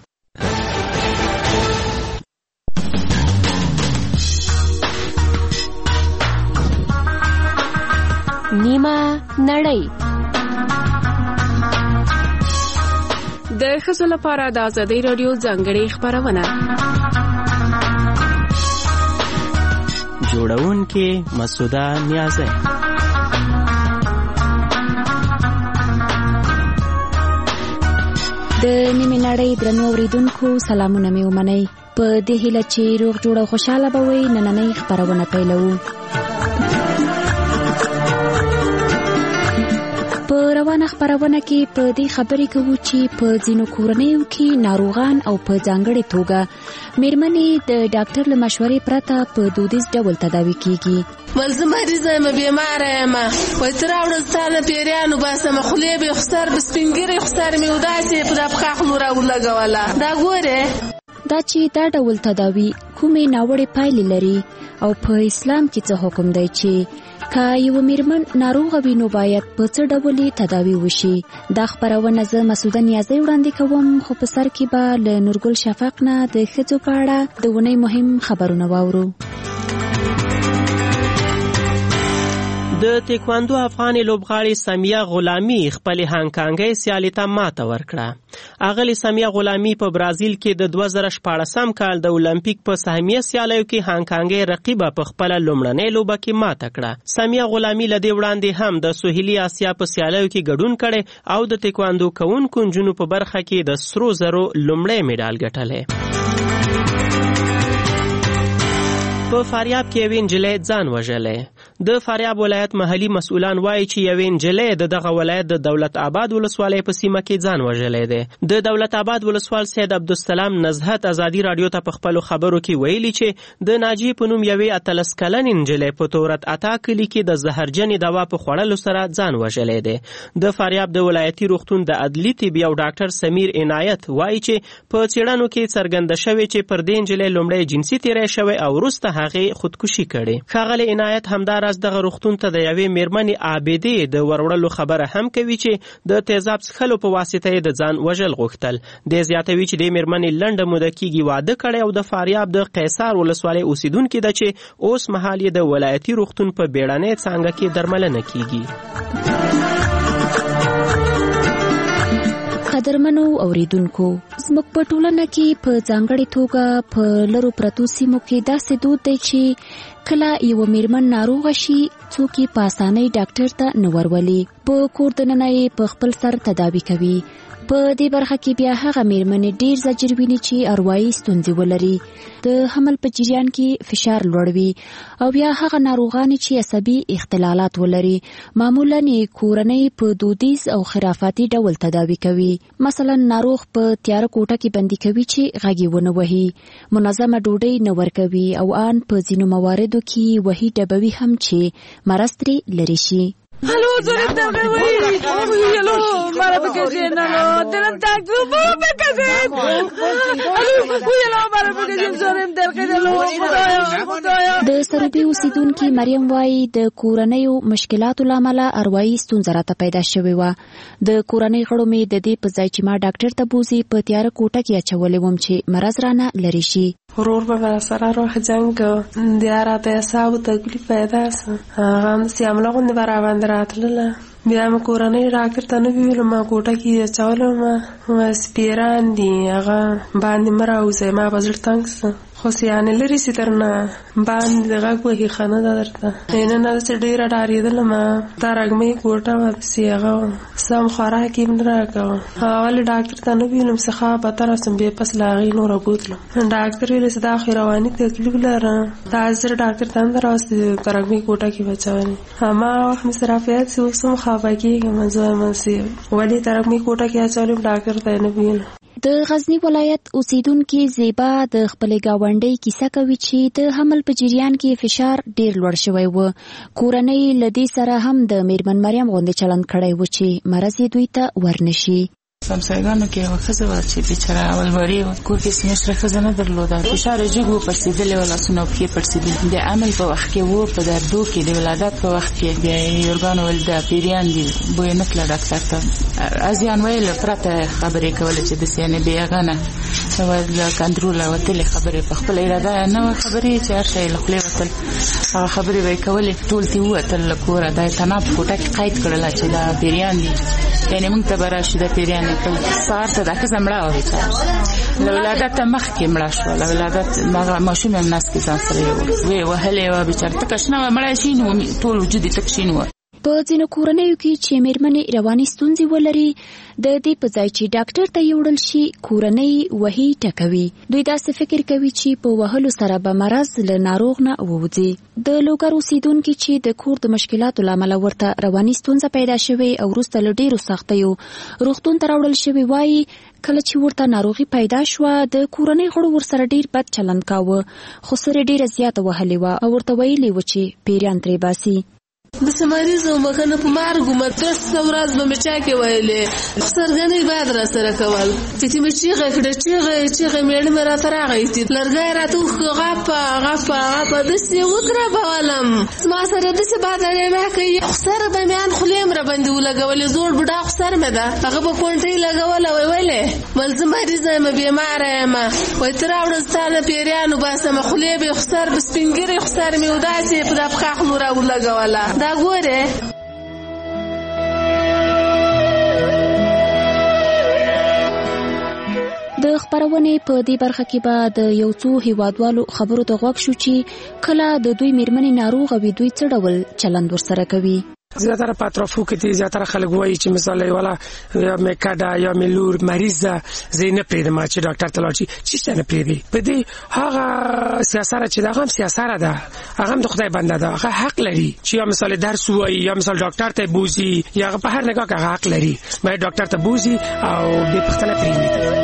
نیمه نړۍ د ښځو لپاره د ازادۍ راډیو ځانګړې خبرونه جوړونکې مسعوده نیازی. د نیمه نړۍ درنو اوریدونکو سلامونه مې ومنئ. په دې هیله چې روغ جوړ او خوشاله به وئ، نننۍ خبرونه پیلوو. په روانه خبرونه کې په دې خبرې کوو چې په ځینو کورنیو کې ناروغان او په ځانګړې توګه میرمنې د ډاکټر له مشورې پرته په دودیز ډول تداوي کیږي. ول زه مریضه یم، بیماره یم، وایي ته راوړه ستا نه پیریان وباسم، خولې به یې خسر به سپین ږیرې خسر مې وداسې په دا پښه خو مو راولګوله. دا ګورې دا چې دا ډول تداوي کومې ناوړې پایلې لري او په اسلام کې څه حکم دی چې که یو میرمن ناروغه وي نو باید په څه ډول تداوي وشي. دا خبرونه زه مسعوده نیازی وړاندې کوم، خو په سر کې به له نورګل شفق نه د ښځو په اړه د اونۍ مهم خبرونه واورو. د تیکواندو افغاني لوبغاړې سمیه غلامي خپل هانکانګي سیالي ته ماته ورکړه. اغلی سمیه غلامي په برازیل کې د دوه زره شپاړسم کال د اولمپیک په سهمیه سیالیو کې هانکانګي رقیبه په خپل لومړنۍ لوبه کې ماته کړه. سمیه غلامي لدی وړاندې هم د سوهیلي آسیا په سیالیو کې ګډون کړي او د تیکواندو کوونکو نجونو په برخه کې د سرو زرو لومړی میډال ګټلی. په فاریاب کې یوې نجلۍ ځان وژلی. د فاریاب ولایت محلي مسؤلان وایي چې یوې نجلۍ د دغه ولایت د دولت آباد ولسوالۍ په سیمه کې ځان وژلی دی. د دولت آباد ولسوال سید عبدالسلام نزهت ازادي راډیو ته په خپلو خبرو کې ویلي چې د ناجیې په نوم یوې اتلس کلنې نجلۍ په تورت عطا کلي کې د زهرجنې دوا په خوړلو سره ځان وژلی دی. د فاریاب د ولایتي روغتون د عدلي طبي او ډاکټر سمیر عنایت وایي چې په څېړنو کې څرګنده شوې چې پر دې نجلۍ لومړی جنسي تیری شوی او وروسته هغې خودکشي کړې. ښاغلی عنایت همداراز دغه روغتون ته د یوې میرمنې عابدې د وروړلو خبره هم کوي چې د تیزاب څښلو په واسطه یې د ځان وژل غوښتل. دی زیاتوي چې د میرمنې لنډه موده کېږي واده کړی او د فاریاب د قیصار ولسوالۍ اوسیدونکې ده چې اوس مهال یې د ولایتي روغتون په بیړنۍ څانګه کې درملنه کېږي. قدرمنو اوریدونکو، زموږ په ټولنه کې په ځانګړې توګه په لرو پرتو سیمو کې داسې دود دی چې کله یو میرمن ناروغه شي څوک یې په اسانۍ ډاکټر ته نه ورولي، په کور دننه یې په خپل سر تداوي کوي. په دې برخه کې بیا هغه میرمنې ډیر زجر ویني چې اروایي ستونزې ولري، د حمل په جریان کې فشار لوړ وي او بیا هغه ناروغانې چې عصبي اختلالات ولري معمولا یې کورنۍ په دودیز او خرافاتي ډول تداوي کوي. مثلا ناروغ په تیاره کوټه کې بندي کوي چې غږ یې ونه وهي، منظمه ډوډۍ نه ورکوي او ان په ځینو مواردو کې وهي ډبوي هم چې مرض ترې لرې شي. Hallo, soll ich da gehen? Oh, hallo, mara bakashin, hallo, tenan tak tu mara bakashin. Hallo, hallo, mara bakashin, sorry, درخه hallo, خدایا، خدایا. د سروبي اوسیدونکي مریم وایي د کورنیو مشکلاتو لامل اروایي ستونزه راته پیدا شوې و. د کورنۍ غړو مې د دې په ځای چې ما ډاکټر ته بوزي په تیاره کوټه کې اچولې وم چې مرض رانه لرې شي. ورور به سره روح جنگ دیاره د حساب تکلیف پیدا سه هغه سیامله غوندې به راباندې راتلله. بیا مې کورنۍ ډاکټر ته نه ویلو، ما کوټه کې اچولم، سپیران دي هغه باندې مه راوځئ، ما به زړه تنګ سه. خو خو یعنی لري سي درنه باندې دغه کوه خانه درته نه نه چې ډیره ډاریدل ما ترګمې کوټه و سیغه سم خوراکي من راکاو اول ډاکټر ته نو ویلم څخه به تر سم به پس لاغي نور بوتلم ډاکټر ویل چې دا خیروانی تکلیف لره تاسو ډاکټر ته اندر اوس ترګمې کوټه کې بچاوني اما هم صرافیات سو سم خافاکي مزه منسي ولې ترګمې کوټه کې اچولم ډاکټر ته نه ویل. د غزنی ولایت اوسیدونکو زیبا د خپل گاونډي کیسه کوي چې د حمل په جریان کې فشار ډیر لوړ شوی و. کورنۍ لدی سره هم د میرمن مریم غوندې چلند کړی و چې مرض دوی ته ورنشي. سمسایګانو کې یو ښځه وه چې بیچاره اولبري وه کور کې سمیشته ښځه نه درلوده فشار یې جګ و پړسېدلی و لاسونه او پښې پړسېدلي د عمل په وخت کې و په دردو کې د ولادت په وخت کې بیا یې یورګانو ویل دا پیریان دي بوی نه تله ډاکټر ته ازیان ویل پرته خبرې کولې چې داسې یعنې بې هغه نه له کنټروله وتلې خبرې په خپله اراده نه وه خبرې چې هر شی له خولې وتل هغه خبرې به یې کولې ټول ترې ووتل له کوره دا یې تناب په کوټه کې قید کړله چې دا پیریان دي یعنې موږ ته به راشي د پیریان سهار ته دا ښځه مړه وه بیچاره له ولادته مخکې مړه شوه له ولادت هغه ماشوم هم نس کې ځان سره یې ویې وهلې وه بیچاره تکه شنه وه مړه شین و ټول وجود یې تک شین وه. په ځینو کورنیو کې چې میرمنې رواني ستونزې ولري د دې په ځای چې ډاکټر ته یوړل شي کورنۍ وهي ټکوي. دوی داسې فکر کوي چې په وهلو سره به مرض له ناروغ نه ووځي. د لوګر اوسیدونکو چې د کور د مشکلاتو له امله ورته رواني ستونزه پیدا شوې او وروسته له ډېرو سختیو روغتون ته راوړل شوي وایي کله چې ورته ناروغي پیدا شوه د کورنۍ غړو ورسره ډېر بد چلند کاوه خو سره ډېره زیاته وهلې وه او ورته ویلې وه چې پیریان ترې باسي. بس مریض او مخنه په مارګو مدرس ورځ به مچا کې ویلې سرګنې بعد را سره کول چې مې چیغه کړه چیغه چیغه مېړه مې را تراغې چې لرګای راته غاپا غاپا غاپا د سی وتره بولم ما سره د څه بعد نه کوي خسر به میان خلیم را باندې ولګول زوړ بډا خسر مې ده هغه په کونټي لګول وی ویلې ملزم مریض مې بیمار یم وای تر اورستانه پیریانو باسه مخلې به خسر بسپینګری خسر مې وداسې په دفخ نور ولګولا دا ګوره. د خبرونې په دې برخه کې به د یو څو هیوادوالو خبرو ته غوږ شو چې کله د دوی میرمنې ناروغه وي دوی څه ډول چلند ورسره کوي. زیاتره په اطرافو کې دي زیاتره خلک وایي چې مثلا والا یا میکاډا یا ملور مریض زینه پریدم چې ډاکټر ته لاړ شي چې نه پریدي په دې هغه سیاست چې دا هم سیاست ده هغه هم د خدای بنده ده هغه حق لري چې یا مثلا درس وایي یا مثلا ډاکټر ته بوزي یا په هر نگاه کې حق لري مې ډاکټر ته بوزي او به پختنه پریدي.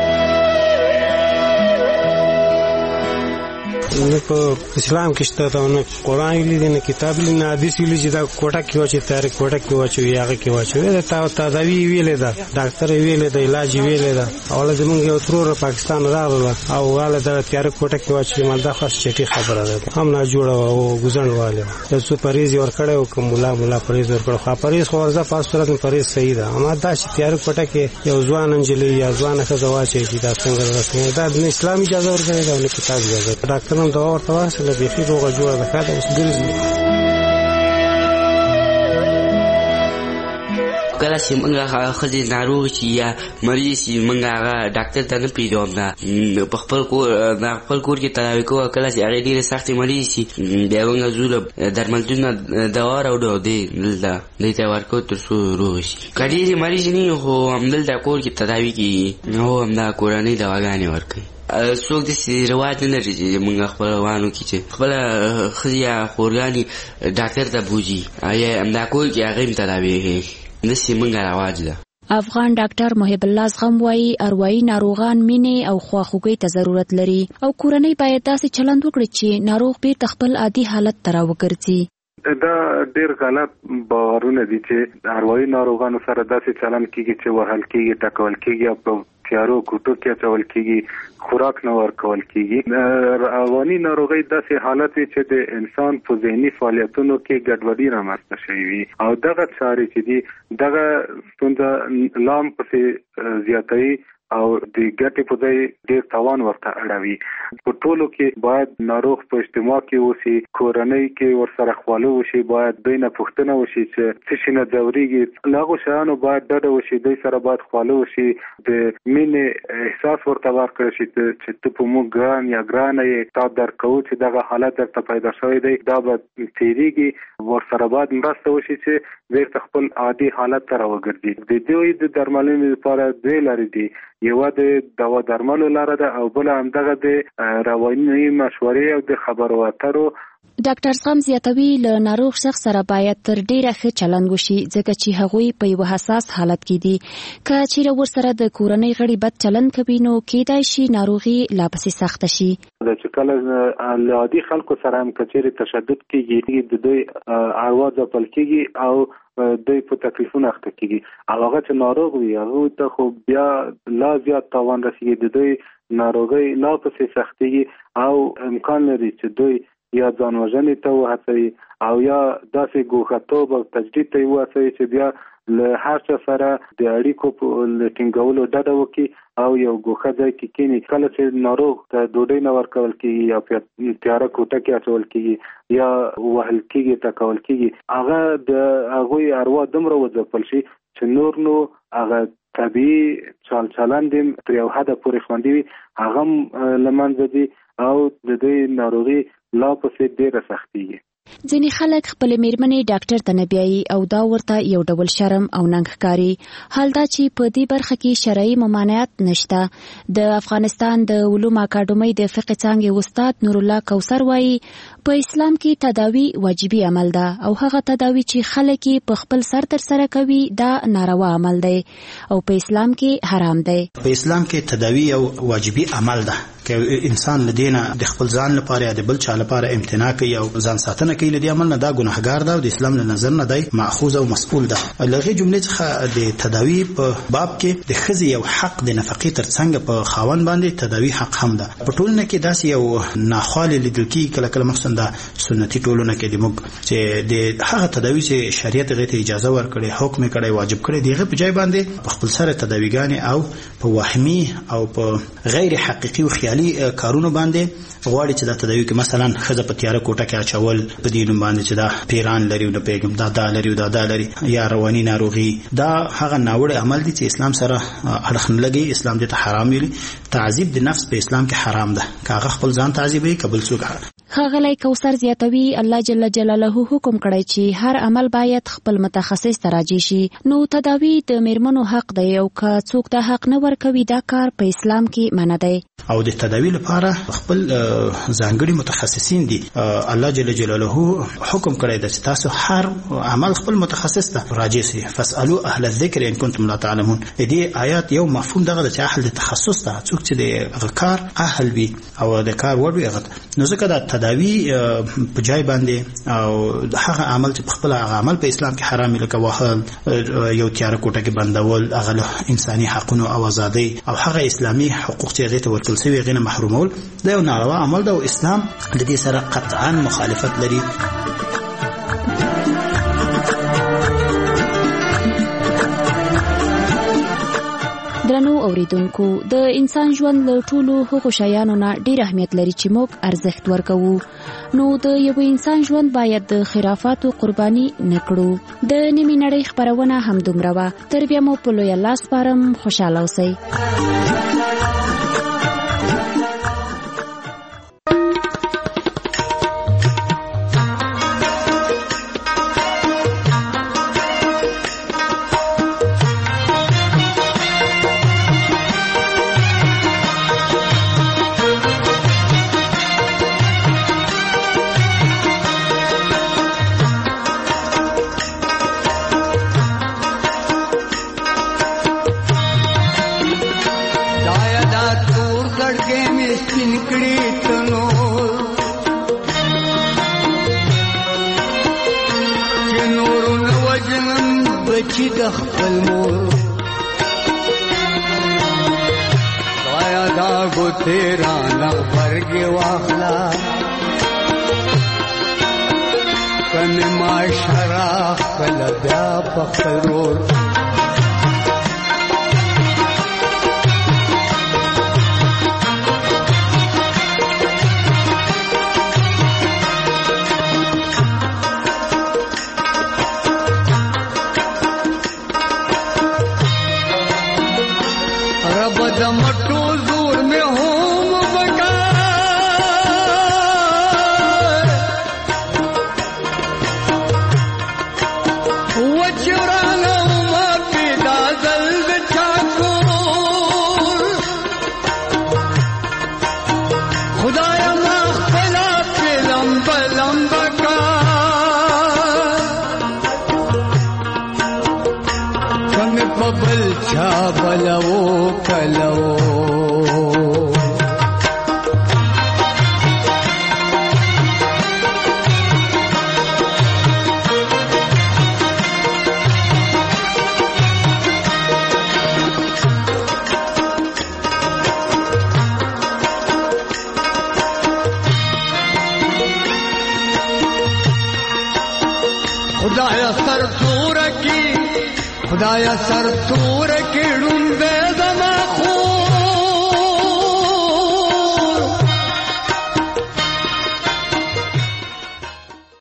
نه په اسلام کې شته دا نه قرآن ویلي نه کتاب ویلي نه حدیث ویلي چې دا کوټه کې واچي تاریخ کوټه کې واچي هغه کې واچي دا تا تداوی ویلې ده ډاکټر ویلې ده علاج ویلې ده اوله زمونږ یو ترور پاکستان راغله او واله دا تاریخ کوټه کې واچي ما دا خاص چټي خبره ده هم نه جوړه او ګزنواله د سو پریز ور کړه او کوم مولا مولا پریز ور کړه خو پریز خو ورځه پاس صورت پریز صحیح ده اما دا چې تاریخ کوټه کې یو ځوان انجلي یا ځوان ښځه واچي چې دا څنګه راځي دا د اسلامي اجازه ورکړي دا نه کتاب اجازه ډاکټر هم دا ورته واسه بيخي روغه جوړه ده خاطر اوس ګرځي کله چې موږ خځې ناروغ شي یا مریض شي موږ هغه ډاکټر ته نه پرېږدو نه په خپل کور د خپل کور کې تداوي کوو کله چې هغې ډېرې سختې مریض شي بیا موږ ځو له درملتون نه دوا راوړو دی دلته دوی ته ورکوو تر څو روغ شي که ډېرې مریض نه وي خو همدلته کور کې تداوي کېږي هو همدا کورنۍ دواګانې ورکوي. څوک داسې رواج نه لري چې موږ خپلوانو کې چې خپله ښځې یا خورګانې ډاکټر ته بوځي یا همدا کور کې هغه هم تداوي کوي داسې موږ رواج ده. افغان ډاکټر محب الله زغم وایي اروايي ناروغان مینې او خواخوږۍ ته ضرورت لري او کورنۍ باید داسې چلند وکړي چې ناروغ بیرته خپل عادي حالت ته راوګرځي. دا ډیر غلط باورونه دي چې اروايي ناروغانو سره داسې چلند کیږي چې وهل کیږي ټکول کیږي او تیارو کوټو کې اچول کیږي خوراک نه ورکول کیږي. رواني ناروغي داسې حالت وي چې د انسان په ذهني فعالیتونو کې ګډوډي رامنځته شوې وي او دغه چارې چې دي دغه ستونزه لام پسې زیاتوي او د ګټې په ځای ډیر تاوان ورته اړوي. په ټولو کې باید ناروغ په اجتماع کې اوسي، کورنۍ کې ورسره خواله وشي، باید دینه پوښتنه وشي چې څه شي نه ځوريږي، لاغو شیانو باید ډډه وشي، دوی سره باید خواله وشي، د مینې احساس ورته ورکړي چې ته په موږ ګران یا ګرانه یې، تا درکو چې دغه حالت درته پیدا شوی دی، دا به تیریږي، ورسره باید مرسته وشي چې بیرته خپل عادي حالت ته راوګرځي. د دوی د درملنې لپاره دوی لارې دي، یوه د دوا درملو لاره ده او بل همدغه د رواني مشورې او د خبرو اترو. ډاکټر زغم زیاتوي له ناروغ شخص سره باید تر ډیره ښه چلند وشي، ځکه چې هغوی په یو حساس حالت کې دي. که چیرې ورسره د کورنۍ غړي بد چلند کوي نو کېدای شي ناروغي لا پسې سخته شي. چې کله له عادي خلکو سره هم که چیرې تشدد کېږي، د دوی اروا ځپل کېږي او دوی په تکلیفونو اخته کېږي. هغه چې ناروغ وي هغوی ته خو بیا لا زیات تاوان رسېږي، د دوی ناروغۍ لا پسې سختېږي او امکان لري چې دوی یا ځان وژنې ته وهڅوي او یا داسې ګوښه‌توب او تجدید ته یې وهڅوي چې بیا له هر چا سره د اړیکو په ټینګولو ډډه وکړي او یو ګوښه ځای کې کښېني. کله چې ناروغ ته ډوډۍ نه ورکول کېږي یا په تیاره کوټه کې اچول کېږي یا وهل کېږي، ټکول کېږي، هغه د هغوی اروا دومره وځپل شي چې نور نو هغه طبیعي چال چلند یې تر یو حده پورې خوندي وي، هغه هم له منځه ځي او د دې ناروغي لا پسې ډېره سختېږي. ځینې خلک خپل میرمنې ډاکټر ته نه بیایي او دا ورته یو ډول شرم او ننګ ښکاري. حال دا چې په دې برخه کې شرعي ممانعت نشته. د افغانستان د علومو اکاډمۍ د فقه څانګې استاد نور الله کوثر وایي په اسلام کې تداوی واجبي عمل ده او هغه تداوی چې خلک په خپل سر تر سره کوي دا ناروا عمل دی او په اسلام کې حرام دی. په اسلام کې تداوی یو واجبي عمل ده که انسان لدينا د خپل ځان لپاره یا د بل چا لپاره امتناع کوي او ځان ساتنه کوي، لدی عمل نه دا ګناهګار ده او د اسلام له نظر نه دی ماخوذ او مسئول ده. لغه جملې څخه د تداوی په باب کې د ښځې یو حق د نفقې تر څنګ په خاوند باندې تداوی حق هم ده. په ټولنه کې داسې یو ناخواله لیدل کېږي، کله کله مخصوصا د سنتي ټولنه کې د موږ چې د هغه تداوی چې شریعت غوښتي اجازه ورکړي، حکم کړي، واجب کړي، دغه په ځای باندې په خپل سره تداویګانې او په وهمي او په غیر حقيقي او خیالي کارونو باندې غواړي چې دا تداوی کې مثلا خزه په تیاره کوټه کې اچول په دې نوم باندې چې دا پیران لري او د پیغام دا دا لري او دا دا لري یا رواني ناروغي، دا هغه ناوړه عمل دي چې اسلام سره اړخ نه لګي. اسلام دې ته حرام ویلي. تعذيب د نفس په اسلام کې حرام ده، کاغه خپل ځان تعذيبي قبل څوک. ښاغلی کوثر زیاتوي الله جل جلاله حکم کړی چې هر عمل باید خپل متخصص ته راجع شي. نو تداوی د میرمنو حق دی او که څوک دا حق نه ورکوي دا کار په اسلام کې منع دی. او د تداوی لپاره خپل ځانګړي متخصصین دي. الله جل جلاله حکم کړی دی چې تاسو هر عمل خپل متخصص ته راجع شئ. فاسالو اهل الذکر ان کنتم لا تعلمون. دې آیات یو مفهوم دغه د اهل تخصص ته څوک چې د کار اهل وي او د کار وړ وي هغه. نو ځکه دا تداوی په ځای باندې او هغه عمل چې خپل هغه عمل په اسلام کې حرام لکه وهل، یو تیاره کوټه کې بندول، هغه انساني حقوق او آزادي او هغه اسلامي حقوق چې هغه ته ورکړل شوی غینه محرومول، دا یو ناروا عمل ده او اسلام د دې سره قطعا مخالفت لري. درنو اوریدونکو، د انسان ژوند له ټولو هغو شیانو نه ډیر اهمیت لري چې موږ ارزښت ورکوو. نو د یو انسان ژوند باید د خرافاتو قرباني نه کړو. د نیمې نړۍ خپرونه همدومره وه. تر بیا مو په لوی الله سپارم. خوشحاله اوسئ. قلم بکا کم پبل چا بلو کلو خدایا سر تور کی خدایا سر تور کی ډومبه زما خو